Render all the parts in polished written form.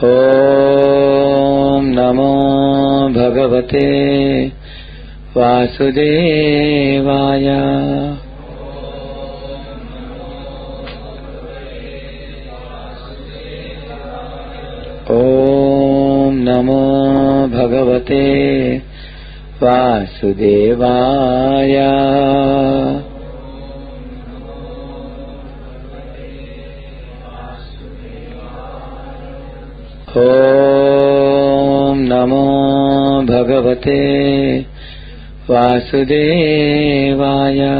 Om Namo Bhagavate Vasudevaya. Om Namo Bhagavate Vasudevaya. Om Namo Bhagavate Vasudevaya.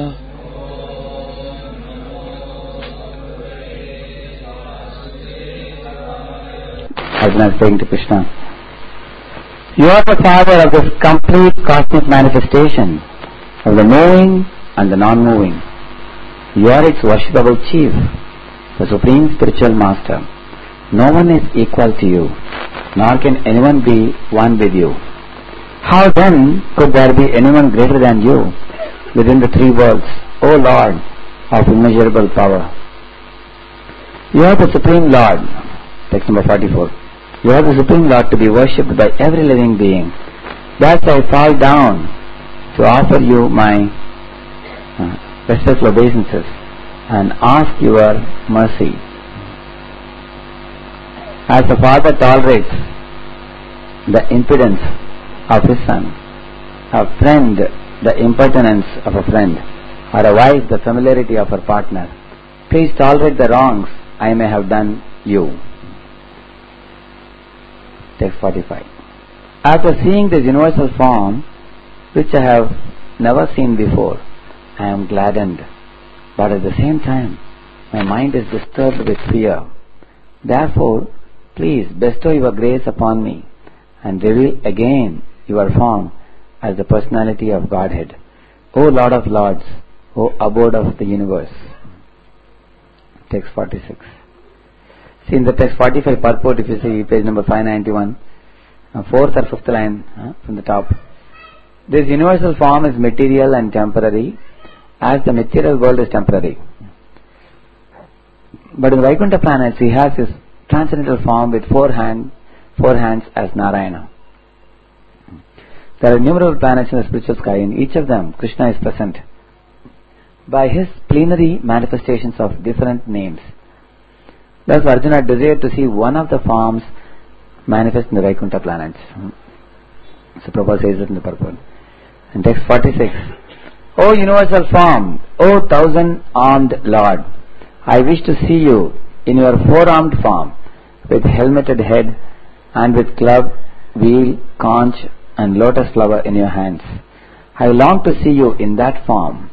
Arjuna is saying to Krishna, you are the father of this complete cosmic manifestation of the moving and the non-moving. You are its worshipable chief, the supreme spiritual master. No one is equal to you, nor can anyone be one with you. How then could there be anyone greater than you within the three worlds, O Lord of immeasurable power? You are the Supreme Lord. Text number 44. You are the Supreme Lord to be worshipped by every living being. Thus I fall down to offer you my respectful obeisances and ask your mercy. As the father tolerates the impudence of his son, a friend the impertinence of a friend, or a wife the familiarity of her partner, please tolerate the wrongs I may have done you. Text 45. After seeing this universal form, which I have never seen before, I am gladdened, but at the same time, my mind is disturbed with fear. Therefore, please bestow your grace upon me and reveal again your form as the personality of Godhead, O Lord of Lords, O abode of the universe. Text 46. See in the text 45 purport, if you see page number 591, fourth or fifth line from the top. This universal form is material and temporary, as the material world is temporary. But in the Vaikuntha planets, he has his transcendental form with four hands as Narayana. There are innumerable planets in the spiritual sky. In each of them, Krishna is present by his plenary manifestations of different names. Thus Arjuna desired to see one of the forms manifest in the Vaikuntha planets. So Prabhupada says it in the purport. In text 46, O universal form, O thousand-armed Lord, I wish to see you in your four-armed form, with helmeted head and with club, wheel, conch and lotus flower in your hands. I long to see you in that form.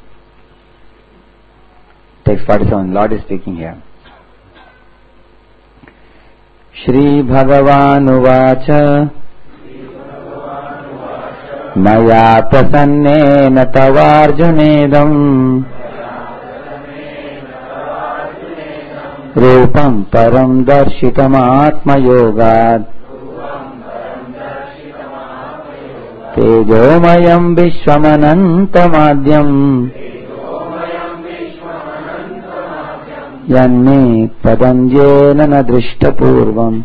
Text 47, Lord is speaking here. Shri Bhagavan Uvacha Maya Prasannena Tavarjunedam Rupam Param Darshitam Atma Yogad Tejomayam Vishwamanantamadyam Yanme Padanjena Nadrishtapurvam.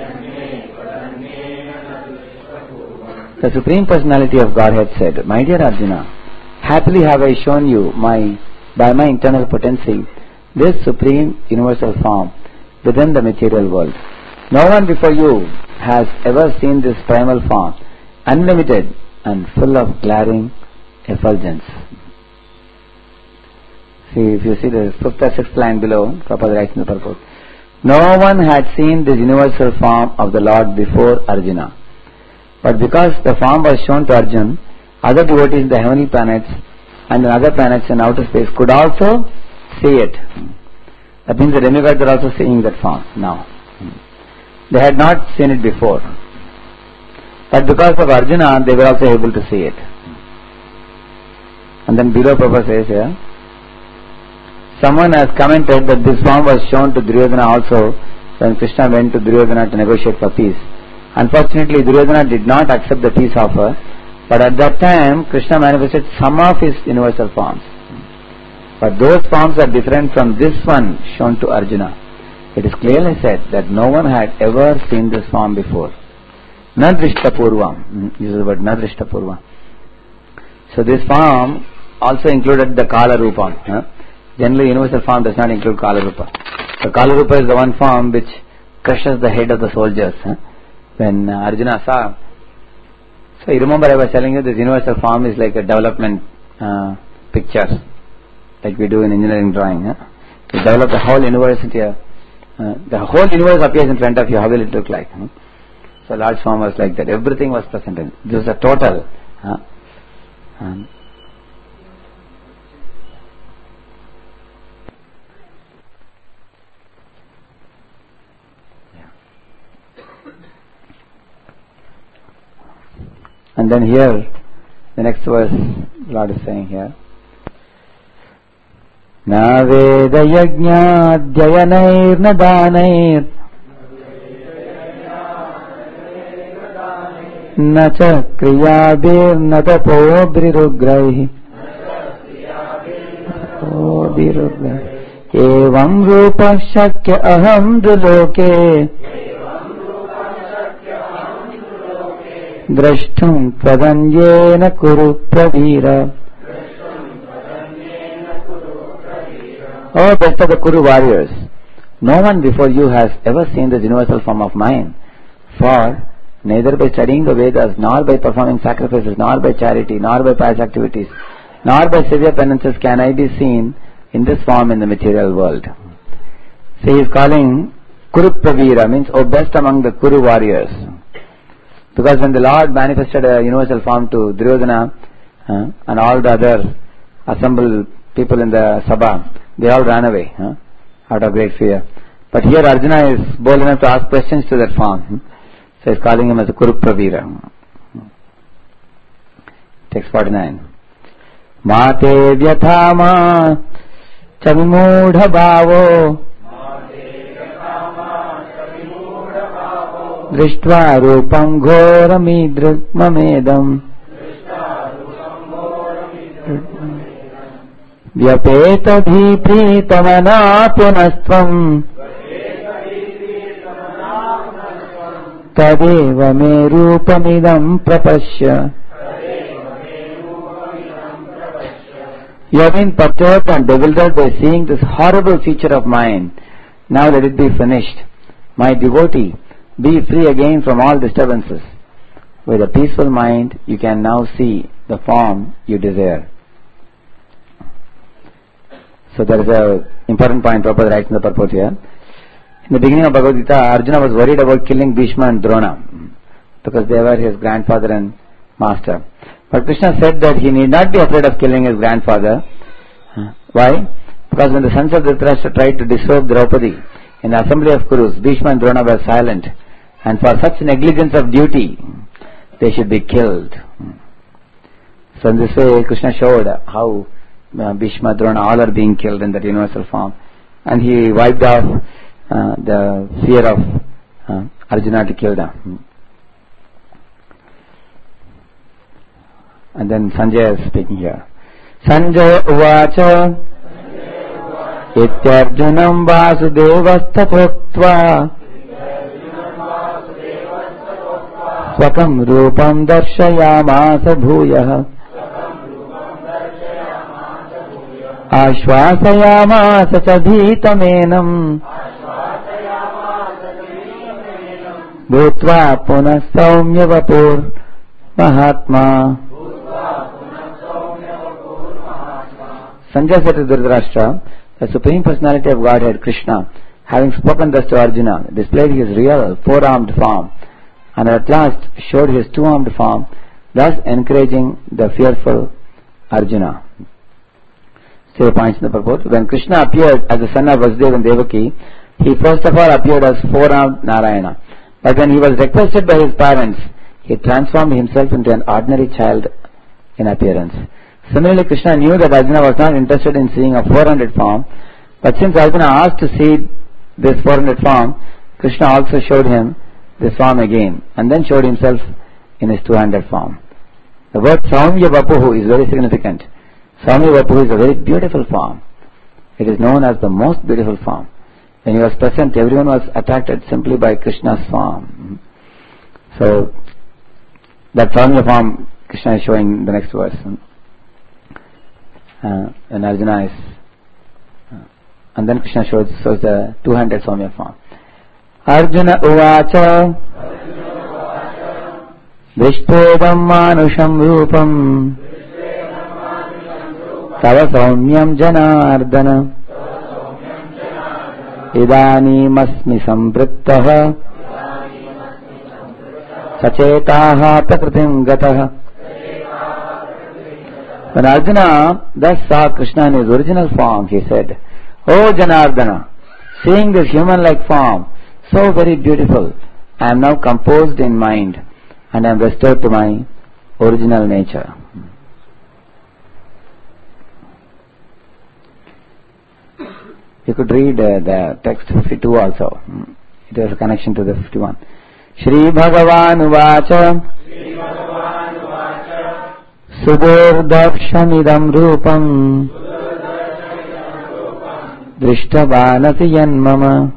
The Supreme Personality of Godhead said, My dear Arjuna, happily have I shown you by my internal potency this supreme universal form within the material world. No one before you has ever seen this primal form, unlimited and full of glaring effulgence. See, if you see the fifth or sixth line below, Prabhupada writes in the purport, no one had seen this universal form of the Lord before Arjuna. But because the form was shown to Arjuna, other devotees in the heavenly planets and in other planets in outer space could also see it. That means the demigods are also seeing that form now. They had not seen it before. But because of Arjuna, they were also able to see it. And then below Prabhupada says here, someone has commented that this form was shown to Duryodhana also when Krishna went to Duryodhana to negotiate for peace. Unfortunately, Duryodhana did not accept the peace offer, but at that time Krishna manifested some of his universal forms. But those forms are different from this one shown to Arjuna. It is clearly said that no one had ever seen this form before. Na drishta purvam. Uses the word na drishta purvam. So this form also included the Kala Rupa. Generally, universal form does not include Kala Rupa. The Kala Rupa is the one form which crushes the head of the soldiers. When Arjuna saw. So you remember I was telling you this universal form is like a development picture, like we do in engineering drawing. You develop the whole universe here. The whole universe appears in front of you. How will it look like? So large form was like that. Everything was present in. This is a total. And then here, the next verse, Lord is saying here, Na veda yajna dhyayanair na danair na cha kriyabir na tapo brirugrahi evam rupa shakya aham druloke drashtum tvadanyena kuru pravira. Oh, best of the Kuru warriors, no one before you has ever seen this universal form of mine. For neither by studying the Vedas, nor by performing sacrifices, nor by charity, nor by pious activities, nor by severe penances can I be seen in this form in the material world. So he is calling Kuru Pravira, means oh best among the Kuru warriors. Because when the Lord manifested a universal form to Duryodhana and all the other assembled people in the Sabha, they all ran away out of great fear. But here Arjuna is bold enough to ask questions to that form. So he is calling him as a Kuru Pravira. Text 49. Mate vyathama chavimudha bhavo drishtva rupam ghoramidrukmamedam vyapetadhi pritamana punastvam tadeva me rupamidam prapashya. You have been perturbed and bewildered by seeing this horrible feature of mine. Now let it be finished. My devotee, be free again from all disturbances. With a peaceful mind, you can now see the form you desire. So there is a important point Prabhupada writes in the purport here. In the beginning of Bhagavad Gita, Arjuna was worried about killing Bhishma and Drona because they were his grandfather and master. But Krishna said that he need not be afraid of killing his grandfather. Why? Because when the sons of Dhritarashtra tried to disrobe Draupadi in the assembly of Kurus, Bhishma and Drona were silent, and for such negligence of duty, they should be killed. So in this way, Krishna showed how Bhishma, Drona, all are being killed in that universal form, and he wiped off the fear of Arjuna to kill them. And then Sanjay is speaking here. Sanjay uvacha ityarjunam vasudevasthatotva swakam rupam darshayamasa bhuyah ashvasayamasa cha bhitamenam bhutva punah saumya vapur mahatma. Sanjay said to Dhritarashtra, the Supreme Personality of Godhead, Krishna, having spoken thus to Arjuna, displayed his real four-armed form and at last showed his two-armed form, thus encouraging the fearful Arjuna. Still points in the purport. When Krishna appeared as the son of Vasudeva and Devaki, he first of all appeared as four-armed Narayana. But when he was requested by his parents, he transformed himself into an ordinary child in appearance. Similarly, Krishna knew that Arjuna was not interested in seeing a 400 form, but since Arjuna asked to see this 400 form, Krishna also showed him this form again, and then showed himself in his 200 form. The word Saumya Vapuhu is very significant. Saumya Vapuhu is a very beautiful form. It is known as the most beautiful form. when he was present, everyone was attracted simply by Krishna's form. So, that Saumya form Krishna is showing in the next verse. And Arjuna is, and then Krishna shows the two-handed Saumya form. Arjuna uvacha Vishtvedam manusham rupam Tava saumyam janardana Idanim asmi samvrittaha Sachetaha prakritim gataha. When Arjuna thus saw Krishna in his original form, he said, "O Janardana, seeing this human-like form, so very beautiful, I am now composed in mind and I am restored to my original nature." You could read the text 52 also. It has a connection to the 51. Shri Bhagavan Uvacha Suburdarshamidam Rupam Drishtavanasi Yanmama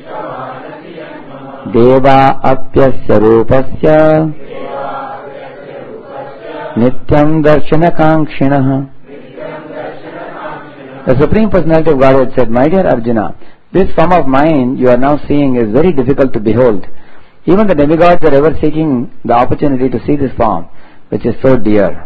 Deva Apyasya Rupasya Nityam Darshana Kankshinaha. The Supreme Personality of Godhead said, "My dear Arjuna, this form of mine you are now seeing is very difficult to behold. Even the demigods are ever seeking the opportunity to see this form, which is so dear."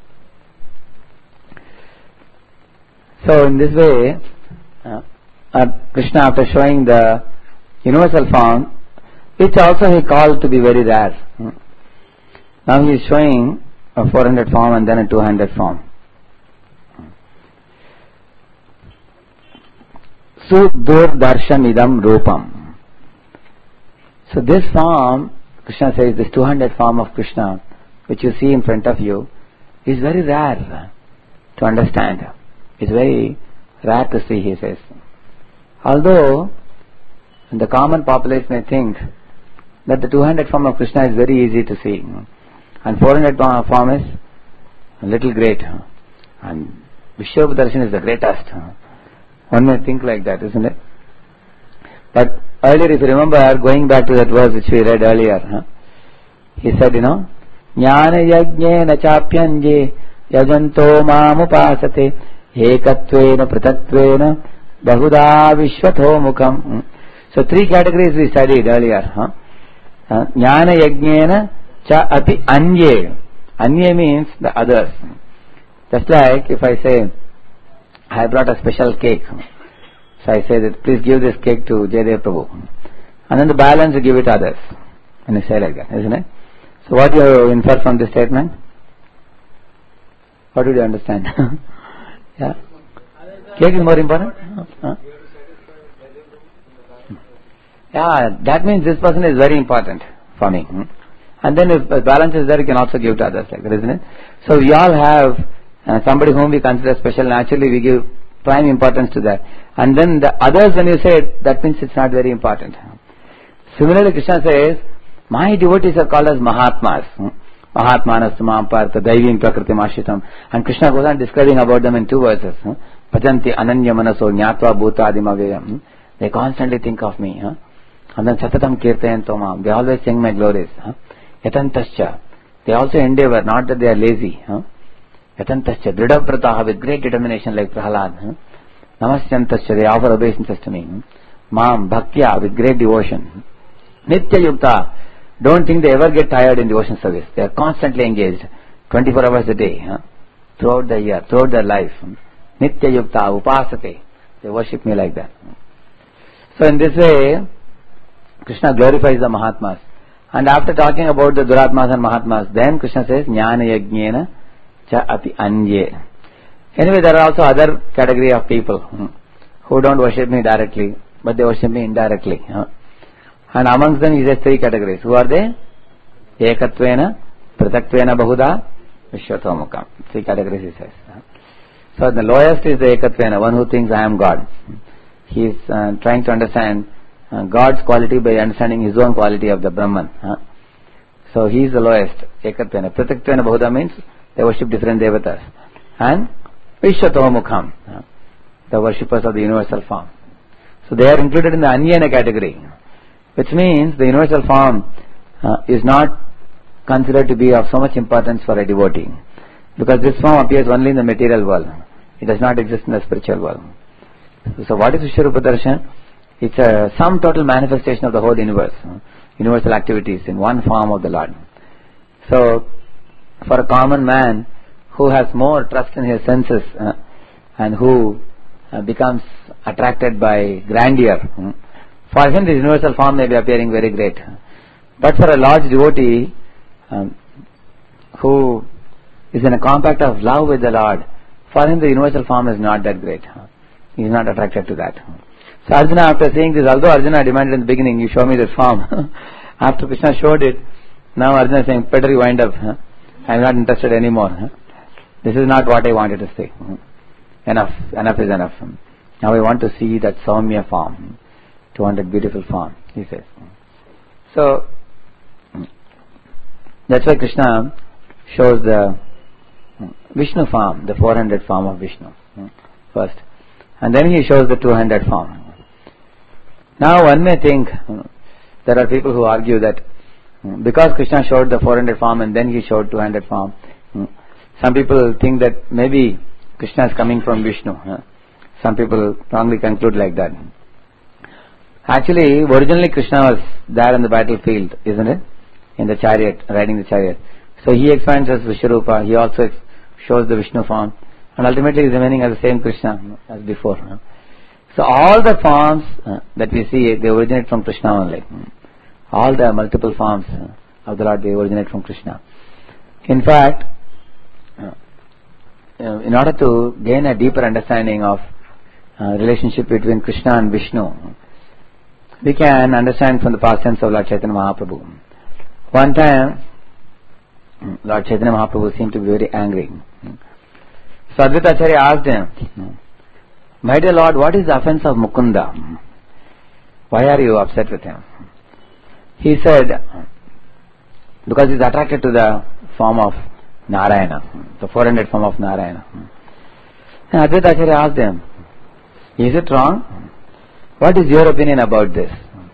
So in this way, Krishna, after showing the universal form, which also he called to be very rare, now he is showing a 400 form and then a 200 form. Sudurdarshamidam Rupam. So this form, Krishna says, this 200 form of Krishna, which you see in front of you, is very rare to understand. It's very rare to see, he says. Although the common populace may think that the 200 form of Krishna is very easy to see, and 400 form is a little great, and Vishwabhudarshan is the greatest. One may think like that, isn't it? But earlier, if you remember, going back to that verse which we read earlier, he said, Jnana yajnena chapyanje yajanto mamupasate ekatvena pratatvena bahuda vishwato mukam. So 3 categories we studied earlier. Jnana yajnena cha api anye. Anye means the others. Just like if I say, I brought a special cake. So I say that, please give this cake to Jaydev Prabhu. And then the balance you give it to others. And you say like that, isn't it? So what do you infer from this statement? What did you understand? Yeah? Cake is more important? Yeah, that means this person is very important for me. And then if the balance is there, you can also give to others like that, isn't it? So we all have somebody whom we consider special. Naturally we give prime importance to that. And then the others, when you say it, that means it's not very important. Similarly, Krishna says, my devotees are called as Mahatmas. Mahatmanas Mahampartha Daivim Prakritim Ashritam. And Krishna goes on describing about them in 2 verses. Pajanti Ananya Manaso Nyatva Bhutadim Avayam. They constantly think of me. And then Satatam Kirtayanto Mam. They always sing my glories. Yatantascha. They also endeavor, not that they are lazy. Yatantascha. Dridavrataha, with great determination like Prahalad. Namasyantascha. They offer obeisances to me. Mam Bhaktya, with great devotion. Nitya Yukta. Don't think they ever get tired in devotion service. They are constantly engaged, 24 hours a day, throughout the year, throughout their life. Nitya Yukta Upasate. They worship me like that. So in this way, Krishna glorifies the Mahatmas. And after talking about the Duratmas and Mahatmas, then Krishna says, Jnana Yajnena Cha Api Anye. Anyway, there are also other category of people who don't worship me directly, but they worship me indirectly. And amongst them he says 3 categories. Who are they? Ekatvena, Pratatvena Bahuda, Vishwatomukam. 3 categories he says. So the lowest is the Ekatvena, one who thinks I am God. He is trying to understand God's quality by understanding his own quality of the Brahman. So he is the lowest, Ekatvena. Pratatvena Bahuda means they worship different devatas. And Vishwatomukam, the worshippers of the universal form. So they are included in the Anyana category, which means the universal form is not considered to be of so much importance for a devotee, because this form appears only in the material world. It does not exist in the spiritual world. So what is Vishwarupa Darshan? It's a sum total manifestation of the whole universe, universal activities in one form of the Lord. So for a common man who has more trust in his senses and who becomes attracted by grandeur, for him this universal form may be appearing very great. But for a large devotee who is in a compact of love with the Lord, for him the universal form is not that great. He is not attracted to that. So Arjuna, after saying this, although Arjuna demanded in the beginning, you show me this form, after Krishna showed it, now Arjuna is saying, better you wind up. I am not interested anymore. This is not what I wanted to say. Enough is enough. Now I want to see that Saumya form, 200 beautiful form, he says. So that's why Krishna shows the Vishnu form, the 400 form of Vishnu first, and then he shows the 200 form. Now one may think, there are people who argue that because Krishna showed the 400 form and then he showed 200 form, some people think that maybe Krishna is coming from Vishnu. Some people wrongly conclude like that. Actually, originally Krishna was there in the battlefield, isn't it? In the chariot, riding the chariot. So he expands as Vishwarupa, he also shows the Vishnu form, and ultimately is remaining as the same Krishna as before. So all the forms that we see, they originate from Krishna only. All the multiple forms of the Lord, they originate from Krishna. In fact, in order to gain a deeper understanding of relationship between Krishna and Vishnu, we can understand from the past tense of Lord Chaitanya Mahaprabhu. One time, Lord Chaitanya Mahaprabhu seemed to be very angry. So Advaita Acharya asked him, my dear Lord, what is the offense of Mukunda? Why are you upset with him? He said, because he is attracted to the form of Narayana, the 400 form of Narayana. And Advaita Acharya asked him, is it wrong? What is your opinion about this?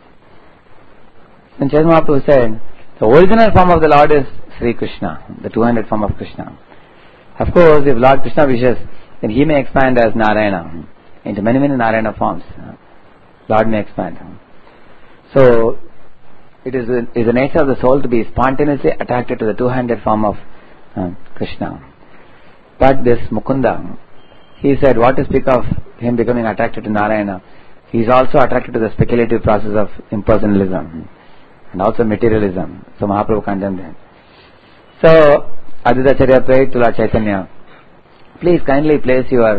And Chaitanya Mahaprabhu said, the original form of the Lord is Sri Krishna, the 200 form of Krishna. Of course, if Lord Krishna wishes, then he may expand as Narayana into many, many Narayana forms. Lord may expand. So, it is the nature of the soul to be spontaneously attracted to the 200 form of Krishna. But this Mukunda, he said, what to speak of him becoming attracted to Narayana? He is also attracted to the speculative process of impersonalism and also materialism. So Mahaprabhu condemned him. So Advaita Acharya prayed to Lord Chaitanya, please kindly place your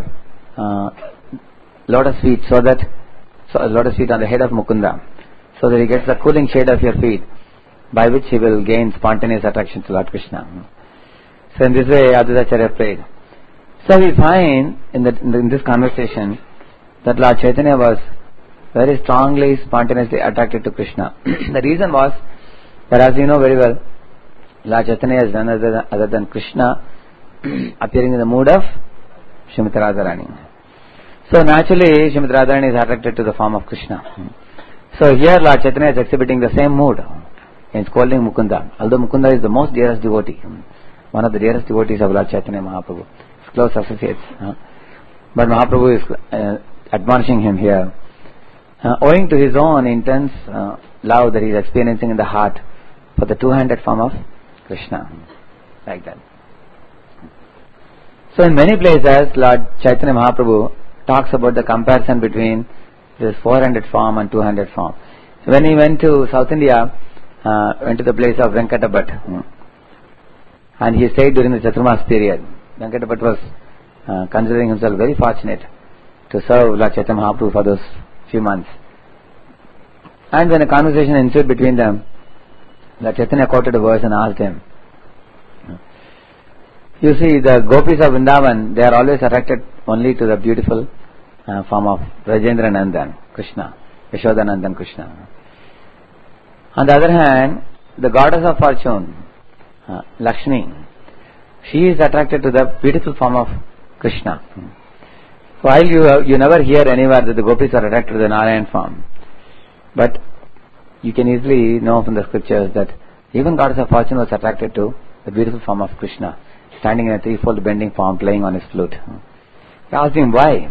lotus feet lotus feet on the head of Mukunda, so that he gets the cooling shade of your feet, by which he will gain spontaneous attraction to Lord Krishna. So in this way Advaita Acharya prayed. So we find in this conversation that Lord Chaitanya was very strongly, spontaneously attracted to Krishna. The reason was that, as you know very well, Lord Chaitanya is none other than Krishna appearing in the mood of Srimati Radharani. So naturally Srimati Radharani is attracted to the form of Krishna. So here Lord Chaitanya is exhibiting the same mood in scolding Mukunda. Although Mukunda is the most dearest devotee, one of the dearest devotees of Lord Chaitanya Mahaprabhu, his close associates. But Mahaprabhu is admonishing him here, owing to his own intense love that he is experiencing in the heart for the 200 form of Krishna. Like that. So in many places, Lord Chaitanya Mahaprabhu talks about the comparison between this 400 form and 200 form. When he went to South India, went to the place of Venkata Bhatt, and he stayed during the Chaturmas period. Venkata Bhatt was considering himself very fortunate to serve Lord Chaitanya Mahaprabhu for those few months. And when a conversation ensued between them, Lord Chaitanya quoted a verse and asked him, you see, the gopis of Vrindavan, they are always attracted only to the beautiful form of Rajendra Nandan, Krishna, Yashoda Nandan Krishna. On the other hand, the goddess of fortune, Lakshmi, she is attracted to the beautiful form of Krishna. While you never hear anywhere that the gopis are attracted to the Narayan form, but you can easily know from the scriptures that even Goddess of Fortune was attracted to the beautiful form of Krishna, standing in a threefold bending form, playing on his flute. He asked him why.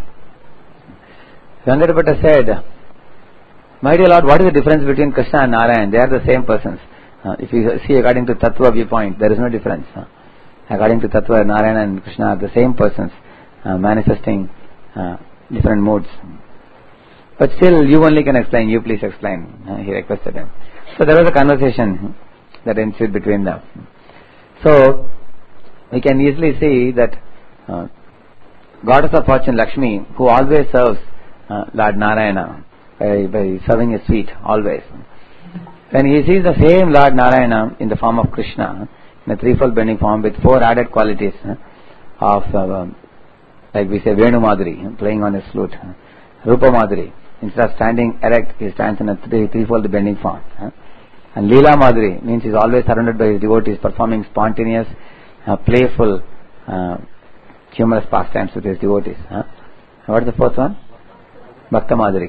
Venkatapata said, "My dear Lord, what is the difference between Krishna and Narayan? They are the same persons. If you see according to Tattva viewpoint, there is no difference. According to Tattva, Narayana and Krishna are the same persons, manifesting different moods. But still, you only can explain. You please explain." He requested him. So there was a conversation that ensued between them. So we can easily see that Goddess of Fortune Lakshmi, who always serves Lord Narayana by serving his feet, always. When he sees the same Lord Narayana in the form of Krishna, in a threefold bending form with four added qualities of, like we say, Venu Madhuri, playing on his flute, Rupa Madhuri, instead of standing erect, he stands in a threefold bending form. And Leela Madhuri means he is always surrounded by his devotees, performing spontaneous, playful, humorous pastimes with his devotees. What is the fourth one? Bhakta Madhuri.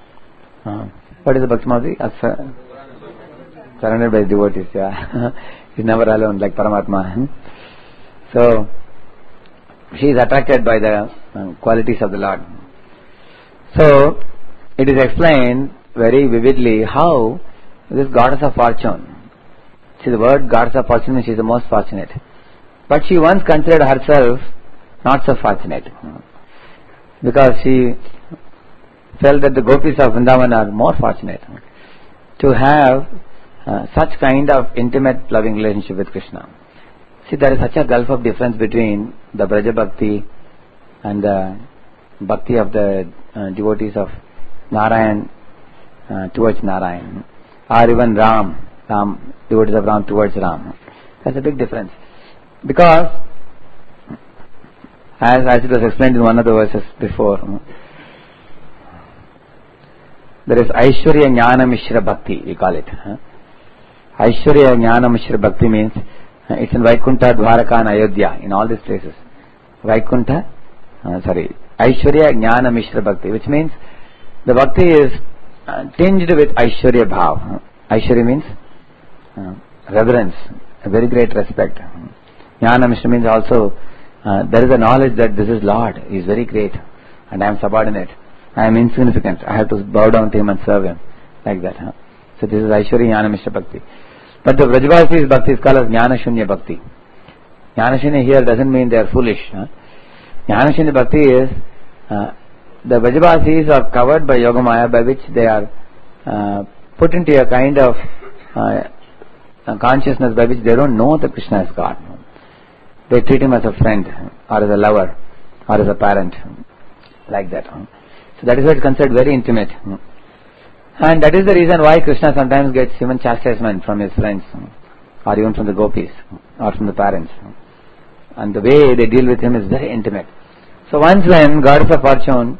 What is the Bhakta Madhuri? Surrounded by his devotees. Yeah. He's never alone, like Paramatma. So she is attracted by the qualities of the Lord. So it is explained very vividly how this Goddess of Fortune, see, the word Goddess of Fortune means she is the most fortunate, but she once considered herself not so fortunate, because she felt that the gopis of Vrindavan are more fortunate to have such kind of intimate loving relationship with Krishna. See, there is such a gulf of difference between the Braja Bhakti and the Bhakti of the devotees of Narayan towards Narayan, or even Ram, devotees of Ram towards Ram. That's a big difference. Because, as it was explained in one of the verses before, there is Aishwarya Jnana Mishra Bhakti, we call it. Aishwarya Jnana Mishra Bhakti means it's in Vaikuntha, Dwaraka and Ayodhya, in all these places. Aishwarya Jnana Mishra Bhakti, which means the Bhakti is tinged with Aishwarya Bhav. Aishwarya means reverence, a very great respect. Jnana Mishra means also there is a knowledge that this is Lord, He is very great and I am subordinate, I am insignificant, I have to bow down to Him and serve Him, like that. So this is Aishwarya Jnana Mishra Bhakti. But the Vrajavasi's Bhakti is called as Jnana Shunya Bhakti. Jnana Shunya here doesn't mean they are foolish. Jnana Shunya Bhakti is the Vrajavasis are covered by Yogamaya, by which they are put into a kind of consciousness by which they don't know that Krishna is God. They treat Him as a friend, or as a lover, or as a parent, like that. So that is why it is considered very intimate. And that is the reason why Krishna sometimes gets even chastisement from his friends, or even from the gopis, or from the parents. And the way they deal with him is very intimate. So once when Goddess of Fortune,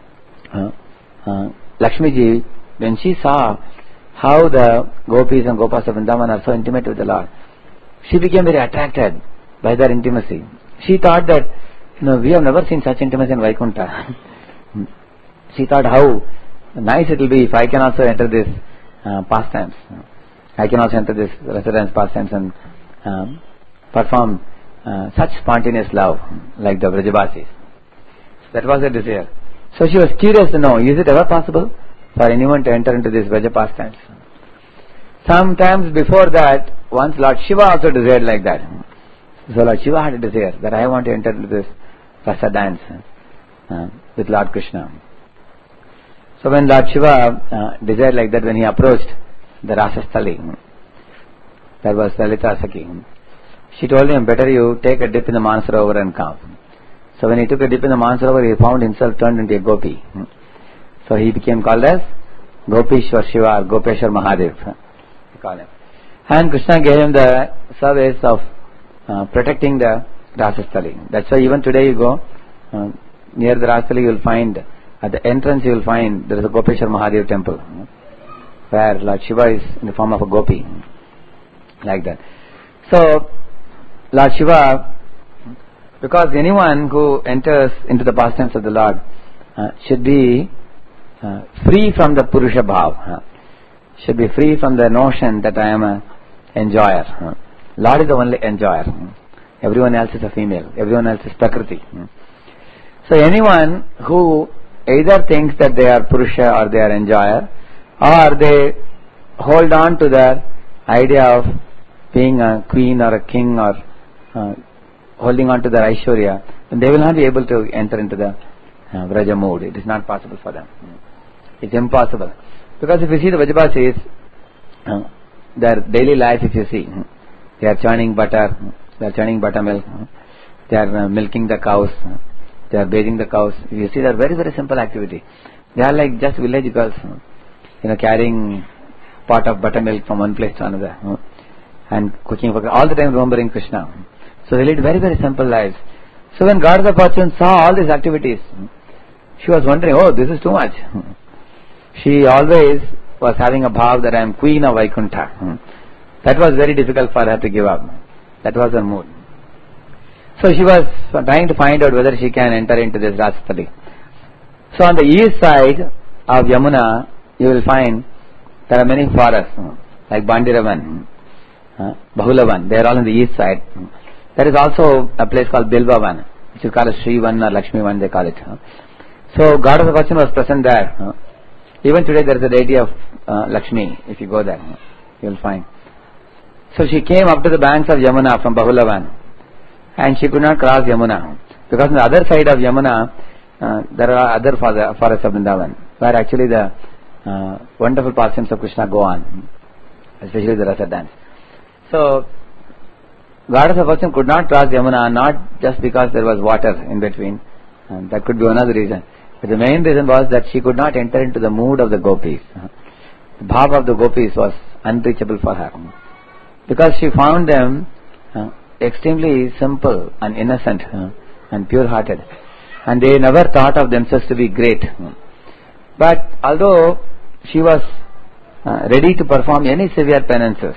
Lakshmi ji, when she saw how the gopis and gopas of Vrindavan are so intimate with the Lord, she became very attracted by their intimacy. She thought that, we have never seen such intimacy in Vaikuntha. She thought how nice it will be if I can also enter this pastimes. I can also enter this residence pastimes and perform such spontaneous love like the Vrajavasis. That was her desire. So she was curious to know, is it ever possible for anyone to enter into this Vraja pastimes? Sometimes before that, once Lord Shiva also desired like that. So Lord Shiva had a desire that I want to enter into this rasa dance with Lord Krishna. So when Lord Shiva desired like that, when he approached the Rasasthali, that was Lalita Sakhi, she told him, better you take a dip in the Mansarovar and come. So when he took a dip in the Mansarovar, he found himself turned into a gopi. So he became called as Gopishwar Shiva or Gopeshwar Mahadev, we call him. And Krishna gave him the service of protecting the Rasasthali. That's why even today you go near the Rasasthali, you will find at the entrance you will find there is a Gopeshwar Mahadev temple where Lord Shiva is in the form of a gopi, like that. So Lord Shiva Because anyone who enters into the pastimes of the Lord should be free from the Purusha Bhav, should be free from the notion that I am an enjoyer. Lord is the only enjoyer. Everyone else is a female. Everyone else is Prakriti. So anyone who either thinks that they are Purusha or they are enjoyer, or they hold on to the idea of being a queen or a king or holding on to their Aishwarya, then they will not be able to enter into the Vraja mood. It is not possible for them. It's impossible. Because if you see the Vrajabasis, their daily life, if you see, they are churning butter, they are churning buttermilk, they are milking the cows, they are bathing the cows. You see, they are very, very simple activity. They are like just village girls, carrying pot of buttermilk from one place to another, and cooking for all the time, remembering Krishna. So they lead very, very simple lives. So when Goddess of Fortune saw all these activities, she was wondering, oh, this is too much. She always was having a bhav that I am queen of Vaikuntha. That was very difficult for her to give up. That was her mood. So she was trying to find out whether she can enter into this Rajastali. So on the east side of Yamuna, you will find there are many forests, like Bandiravan, Bahulavan. They are all on the east side. There is also a place called Bilvavan, which is called Shrivan or Lakshmivan, they call it. So Goddess of Fortune was present there. Even today there is a deity of Lakshmi. If you go there, you will find. So she came up to the banks of Yamuna from Bahulavan, and she could not cross Yamuna, because on the other side of Yamuna there are other forests of Vrindavan, where actually the wonderful pastimes of Krishna go on, especially the Rasa dance. So Goddess of Fortune could not cross Yamuna, not just because there was water in between, and that could be another reason. But the main reason was that she could not enter into the mood of the gopis. The bhav of the gopis was unreachable for her, because she found them extremely simple and innocent and pure-hearted, and they never thought of themselves to be great. But although she was ready to perform any severe penances,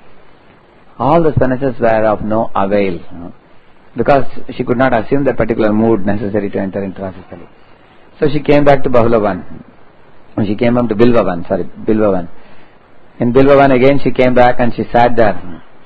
all those penances were of no avail, because she could not assume that particular mood necessary to enter into Rasastali. So she came back to Bahulavan. She came up to Bilvavan. In Bilvavan again she came back and she sat there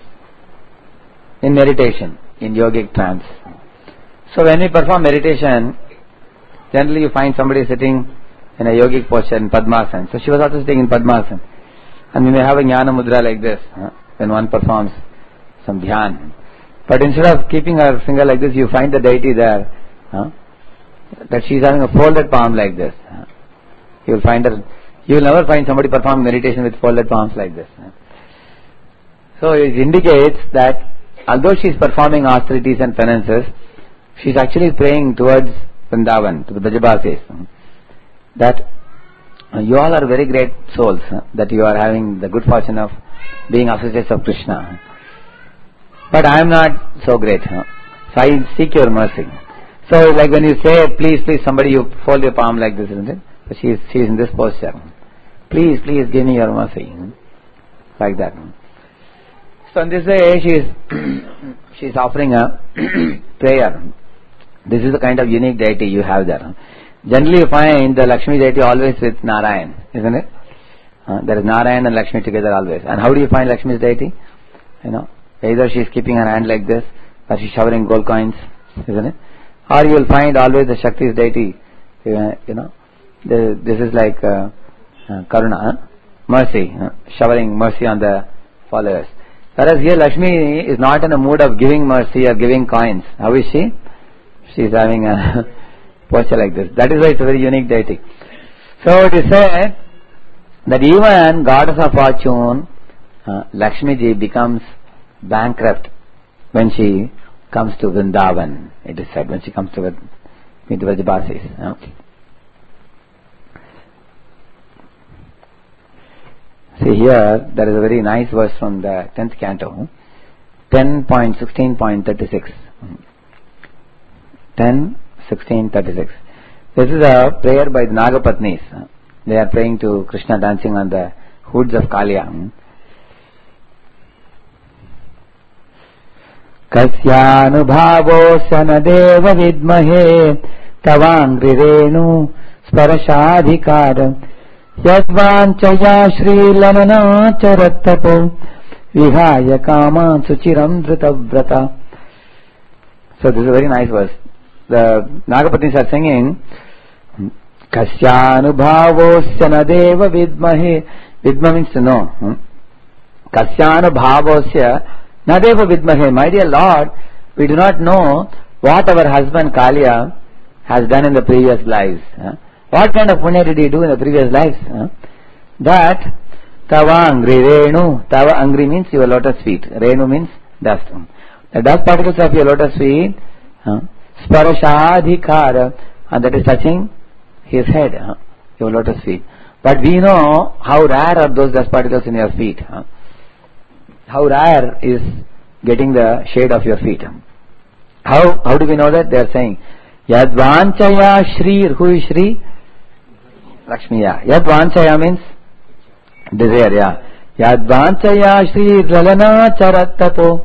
in meditation, in yogic trance. So when we perform meditation, generally you find somebody sitting in a yogic posture in Padmasana. So she was also sitting in Padmasana. And we may have a Jnana Mudra like this when one performs some dhyan. But instead of keeping her finger like this, you find the deity there, that she is having a folded palm like this. You will find her. You will never find somebody perform meditation with folded palms like this. So it indicates that although she is performing austerities and penances, she is actually praying towards Vrindavan, to the Brajabasis, that you all are very great souls, that you are having the good fortune of being associates of Krishna. But I am not so great, so I seek your mercy. So like when you say, please, somebody, you fold your palm like this, isn't it? So she is in this posture. Please, give me your mercy. Like that. So in this way, she is offering a prayer. This is the kind of unique deity you have there. Generally you find the Lakshmi deity always with Narayan, isn't it? There is Narayan and Lakshmi together always. And how do you find Lakshmi's deity? Either she is keeping her hand like this, or she is showering gold coins, isn't it? Or you will find always the Shakti's deity, this is like Karuna, mercy, showering mercy on the followers. Whereas here Lakshmi is not in a mood of giving mercy or giving coins. How is she? She is having a posture like this. That is why it's a very unique deity. So it is said that even Goddess of Fortune, Lakshmi ji, becomes bankrupt when she comes to Vrindavan. It is said when she comes to meet the Vrajabasis. See here, there is a very nice verse from the 10th canto, 10.16.36. 10.16.36. This is a prayer by the Nagapatnis. They are praying to Krishna dancing on the hoods of Kalia. Kasyanubhavosya nadeva vidmahe tavangrirenu sparashadhikaram yadvanchaya shrilananacharattapo vihaya kaman suchiram dritavrata. So this is a very nice verse. The Nagapatnis are singing Kasyanubhavosya nadeva vidmahe. Vidma means to know. Kasyanubhavosya nadeva vidmahe. My dear Lord, we do not know what our husband Kalya has done in the previous lives. What kind of punya did he do in the previous lives? That Tava Angri Renu. Tava Angri means your lotus feet. Renu means dust. The dust particles of your lotus feet, Sparashadhikara, and that is touching his head, your lotus feet. But we know how rare are those dust particles in your feet. How rare is getting the shade of your feet. How do we know that? They are saying, Yadvanchaya Shri. Who is Shri? Lakshmi. Yadvanchaya means desire. Yadvanchaya Shri Lalana Charattapo.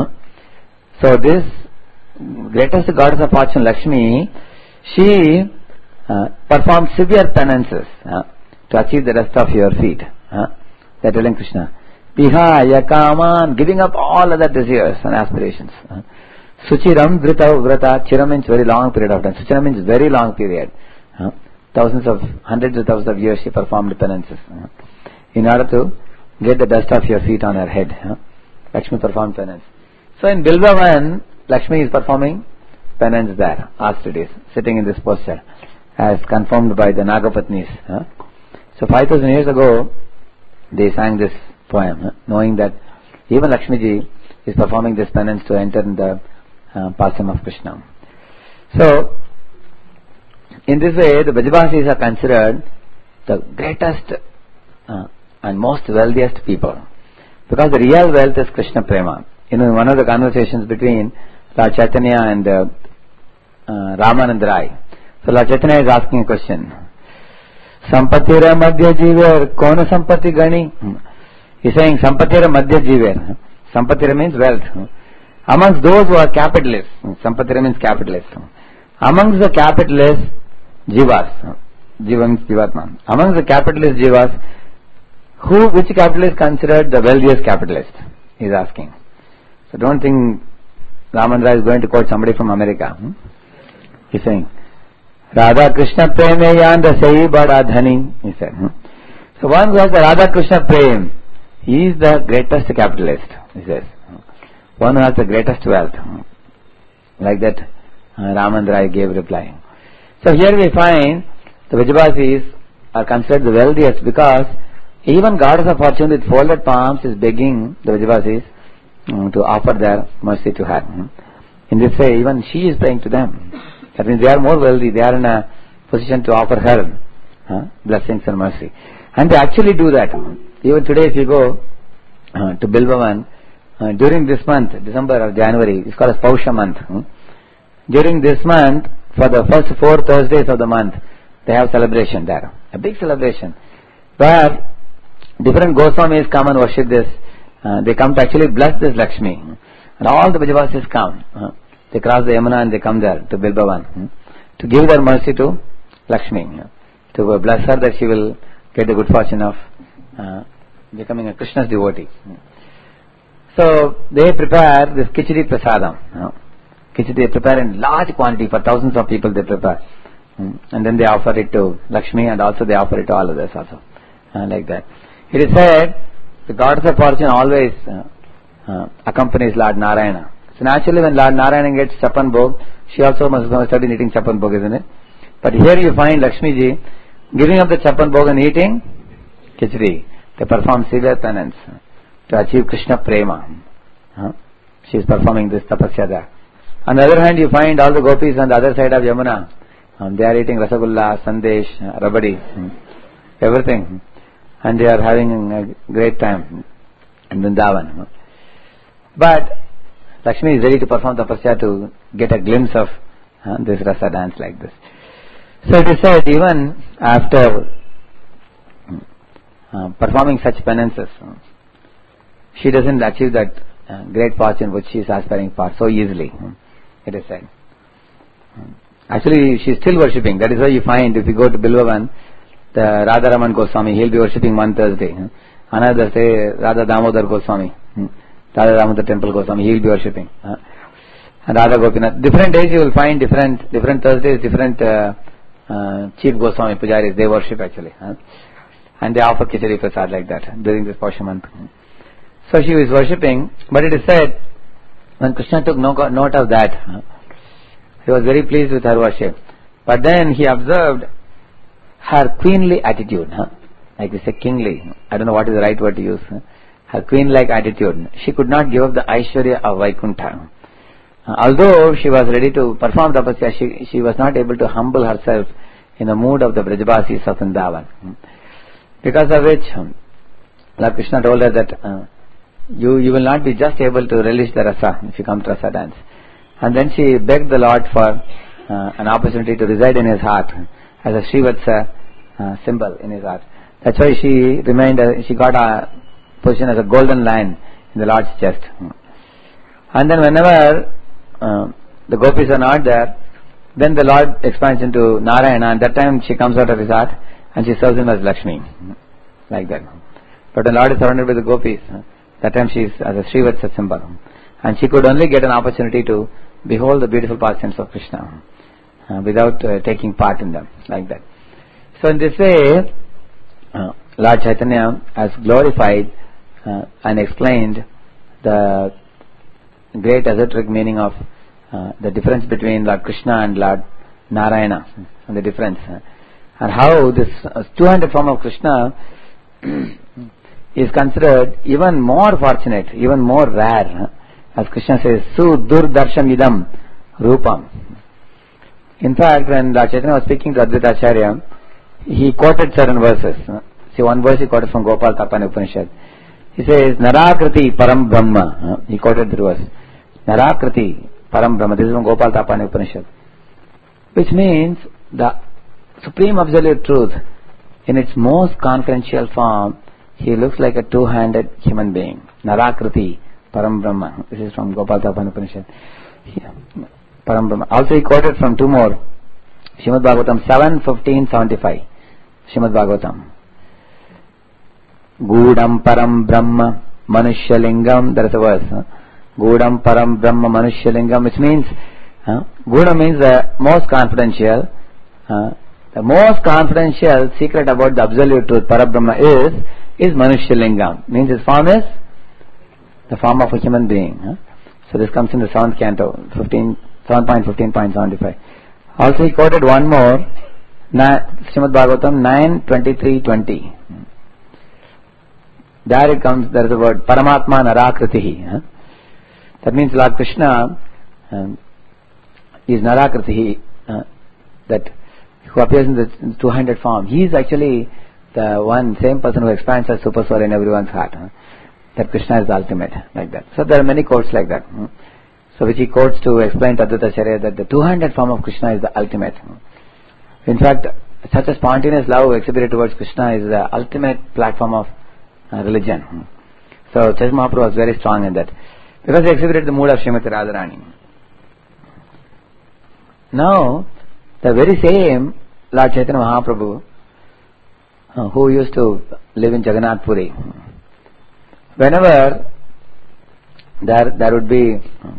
So this greatest goddess of fortune, Lakshmi, she performed severe penances to achieve the rest of your feet. They are telling Krishna, Vihaya Kaman, giving up all other desires and aspirations. Suchiram Vrita Vrata. Chiram means very long period of time. Suchiram means very long period. Hundreds of thousands of years she performed penances in order to get the dust of your feet on her head. Lakshmi performed penance. So in Bilvavan, Lakshmi is performing penance there, after days, sitting in this posture, as confirmed by the Nagapatnis. So 5,000 years ago, they sang this poem, knowing that even Lakshmi ji is performing this penance to enter in the pastime of Krishna. So, in this way, the Brajavasis are considered the greatest and most wealthiest people, because the real wealth is Krishna Prema. In one of the conversations between Lord Chaitanya and Ramanand Rai, so Lord Chaitanya is asking a question. Sampatira Madhya Jiver, Kona Sampati Gani? He is saying Sampatira Madhya Jiver. Sampatira means wealth. Amongst those who are capitalists, Sampatira means capitalists. Amongst the capitalist Jivas, Jiva means Jivatma. Amongst the capitalist Jivas, which capitalist is considered the wealthiest capitalist? He is asking. So don't think Ramandra is going to quote somebody from America. He is saying, Radha Krishna Preme Yanda Sahi Bada Dhani, he said. So one who has the Radha Krishna Prem, he is the greatest capitalist, he says. One who has the greatest wealth. Like that Ramandra gave reply. So here we find the Vrajavasis are considered the wealthiest, because even goddess of fortune with folded palms is begging the Vrajavasis to offer their mercy to her. In this way, even she is praying to them. That means they are more wealthy, they are in a position to offer her blessings and mercy. And they actually do that. Even today, if you go to Bilvavan, during this month, December or January, it's called as Pausha month. During this month, for the first 4 Thursdays of the month, they have celebration there. A big celebration. Where different Goswamis come and worship this. They come to actually bless this Lakshmi. And all the Vrajavasis come. They cross the Yamuna and they come there to Bilvavan to give their mercy to Lakshmi. To bless her that she will get the good fortune of becoming a Krishna's devotee. So they prepare this Kichdi Prasadam. Kichdi they prepare in large quantity for thousands of people they prepare. And then they offer it to Lakshmi, and also they offer it to all others also. Like that. It is said the goddess of fortune always accompanies Lord Narayana. So naturally when Lord Narayana gets Chapan Bhog, she also must have been eating Chapan Bhog, isn't it? But here you find Lakshmi ji giving up the Chapan Bhog and eating Kichdi. They perform severe penance to achieve Krishna Prema. She is performing this tapasya there. On the other hand, you find all the gopis on the other side of Yamuna. They are eating Rasagulla, Sandesh, Rabadi, everything. And they are having a great time in Vrindavan. But Lakshmi is ready to perform tapasya to get a glimpse of this rasa dance like this. So it is said even after performing such penances, she doesn't achieve that great fortune which she is aspiring for so easily. It is said. Actually, she is still worshipping. That is why you find, if you go to Bilvavan, the Radharaman Goswami, he will be worshipping one Thursday. Another Thursday, Radha Damodar Goswami, Radha Damodar Temple Goswami, he will be worshipping. And Radha Gopinath. Different days you will find different Thursdays, different Chief Goswami Pujaris, they worship actually. And they offer Khichdi Prasad like that during this Pausha month. So she was worshipping, but it is said, when Krishna took note of that, he was very pleased with her worship. But then he observed her queenly attitude, like we say kingly, I don't know what is the right word to use, her queen-like attitude. She could not give up the Aishwarya of Vaikuntha. Although she was ready to perform tapasya, she was not able to humble herself in the mood of the Brajavasis of Vrindavan. Because of which, Lord Krishna told her that you will not be just able to relish the rasa if you come to rasa dance. And then she begged the Lord for an opportunity to reside in his heart as a Srivatsa symbol in his heart. That's why she got a position as a golden lion in the Lord's chest. And then whenever the gopis are not there, then the Lord expands into Narayana, and that time she comes out of his heart and she serves him as Lakshmi, like that. But when the Lord is surrounded by the gopis, that time she is as a Srivatsa symbol, and she could only get an opportunity to behold the beautiful pastimes of Krishna without taking part in them, like that. So in this way, Lord Chaitanya has glorified and explained the great esoteric meaning of the difference between Lord Krishna and Lord Narayana, and the difference, and how this two-handed form of Krishna is considered even more fortunate, even more rare, as Krishna says, Su-dur-darsham idam rupam. In fact, when Lord Chaitanya was speaking to Advaita Acharya, he quoted certain verses. See, one verse he quoted from Gopal Tapani Upanishad. He says, Narakriti Param Brahma. He quoted the verse. Narakriti Param Brahma. This is from Gopal Tapani Upanishad. Which means the Supreme Absolute Truth, in its most confidential form, he looks like a two-handed human being. Narakriti Param Brahma. This is from Gopal Tapani Upanishad. Param Brahma. Also he quoted from two more. Srimad Bhagavatam 7:15-75. Srimad Bhagavatam. Gudam Param Brahma Manushya Lingam. There is a verse. Gudam Param Brahma Manushya Lingam, which means Guda means the most confidential. The most confidential secret about the absolute truth, Parabrahma, is Manushya Lingam. Means his form is the form of a human being. So this comes in the 7th canto, 7.15.75. Also he quoted one more, Srimad Bhagavatam 9:23-20. There it comes, there is the word Paramatma Narakritihi. That means Lord Krishna is Narakritihi, that who appears in the two-handed form. He is actually the same person who expands as Super Soul in everyone's heart. That Krishna is the ultimate, like that. So there are many quotes like that. So which he quotes to explain to Advaita Acharya that the two-handed form of Krishna is the ultimate. In fact, such a spontaneous love exhibited towards Krishna is the ultimate platform of religion. So Chaitanya Mahaprabhu was very strong in that, because he exhibited the mood of Srimati Radharani. Now, the very same Lord Chaitanya Mahaprabhu, who used to live in Jagannath Puri, whenever there would be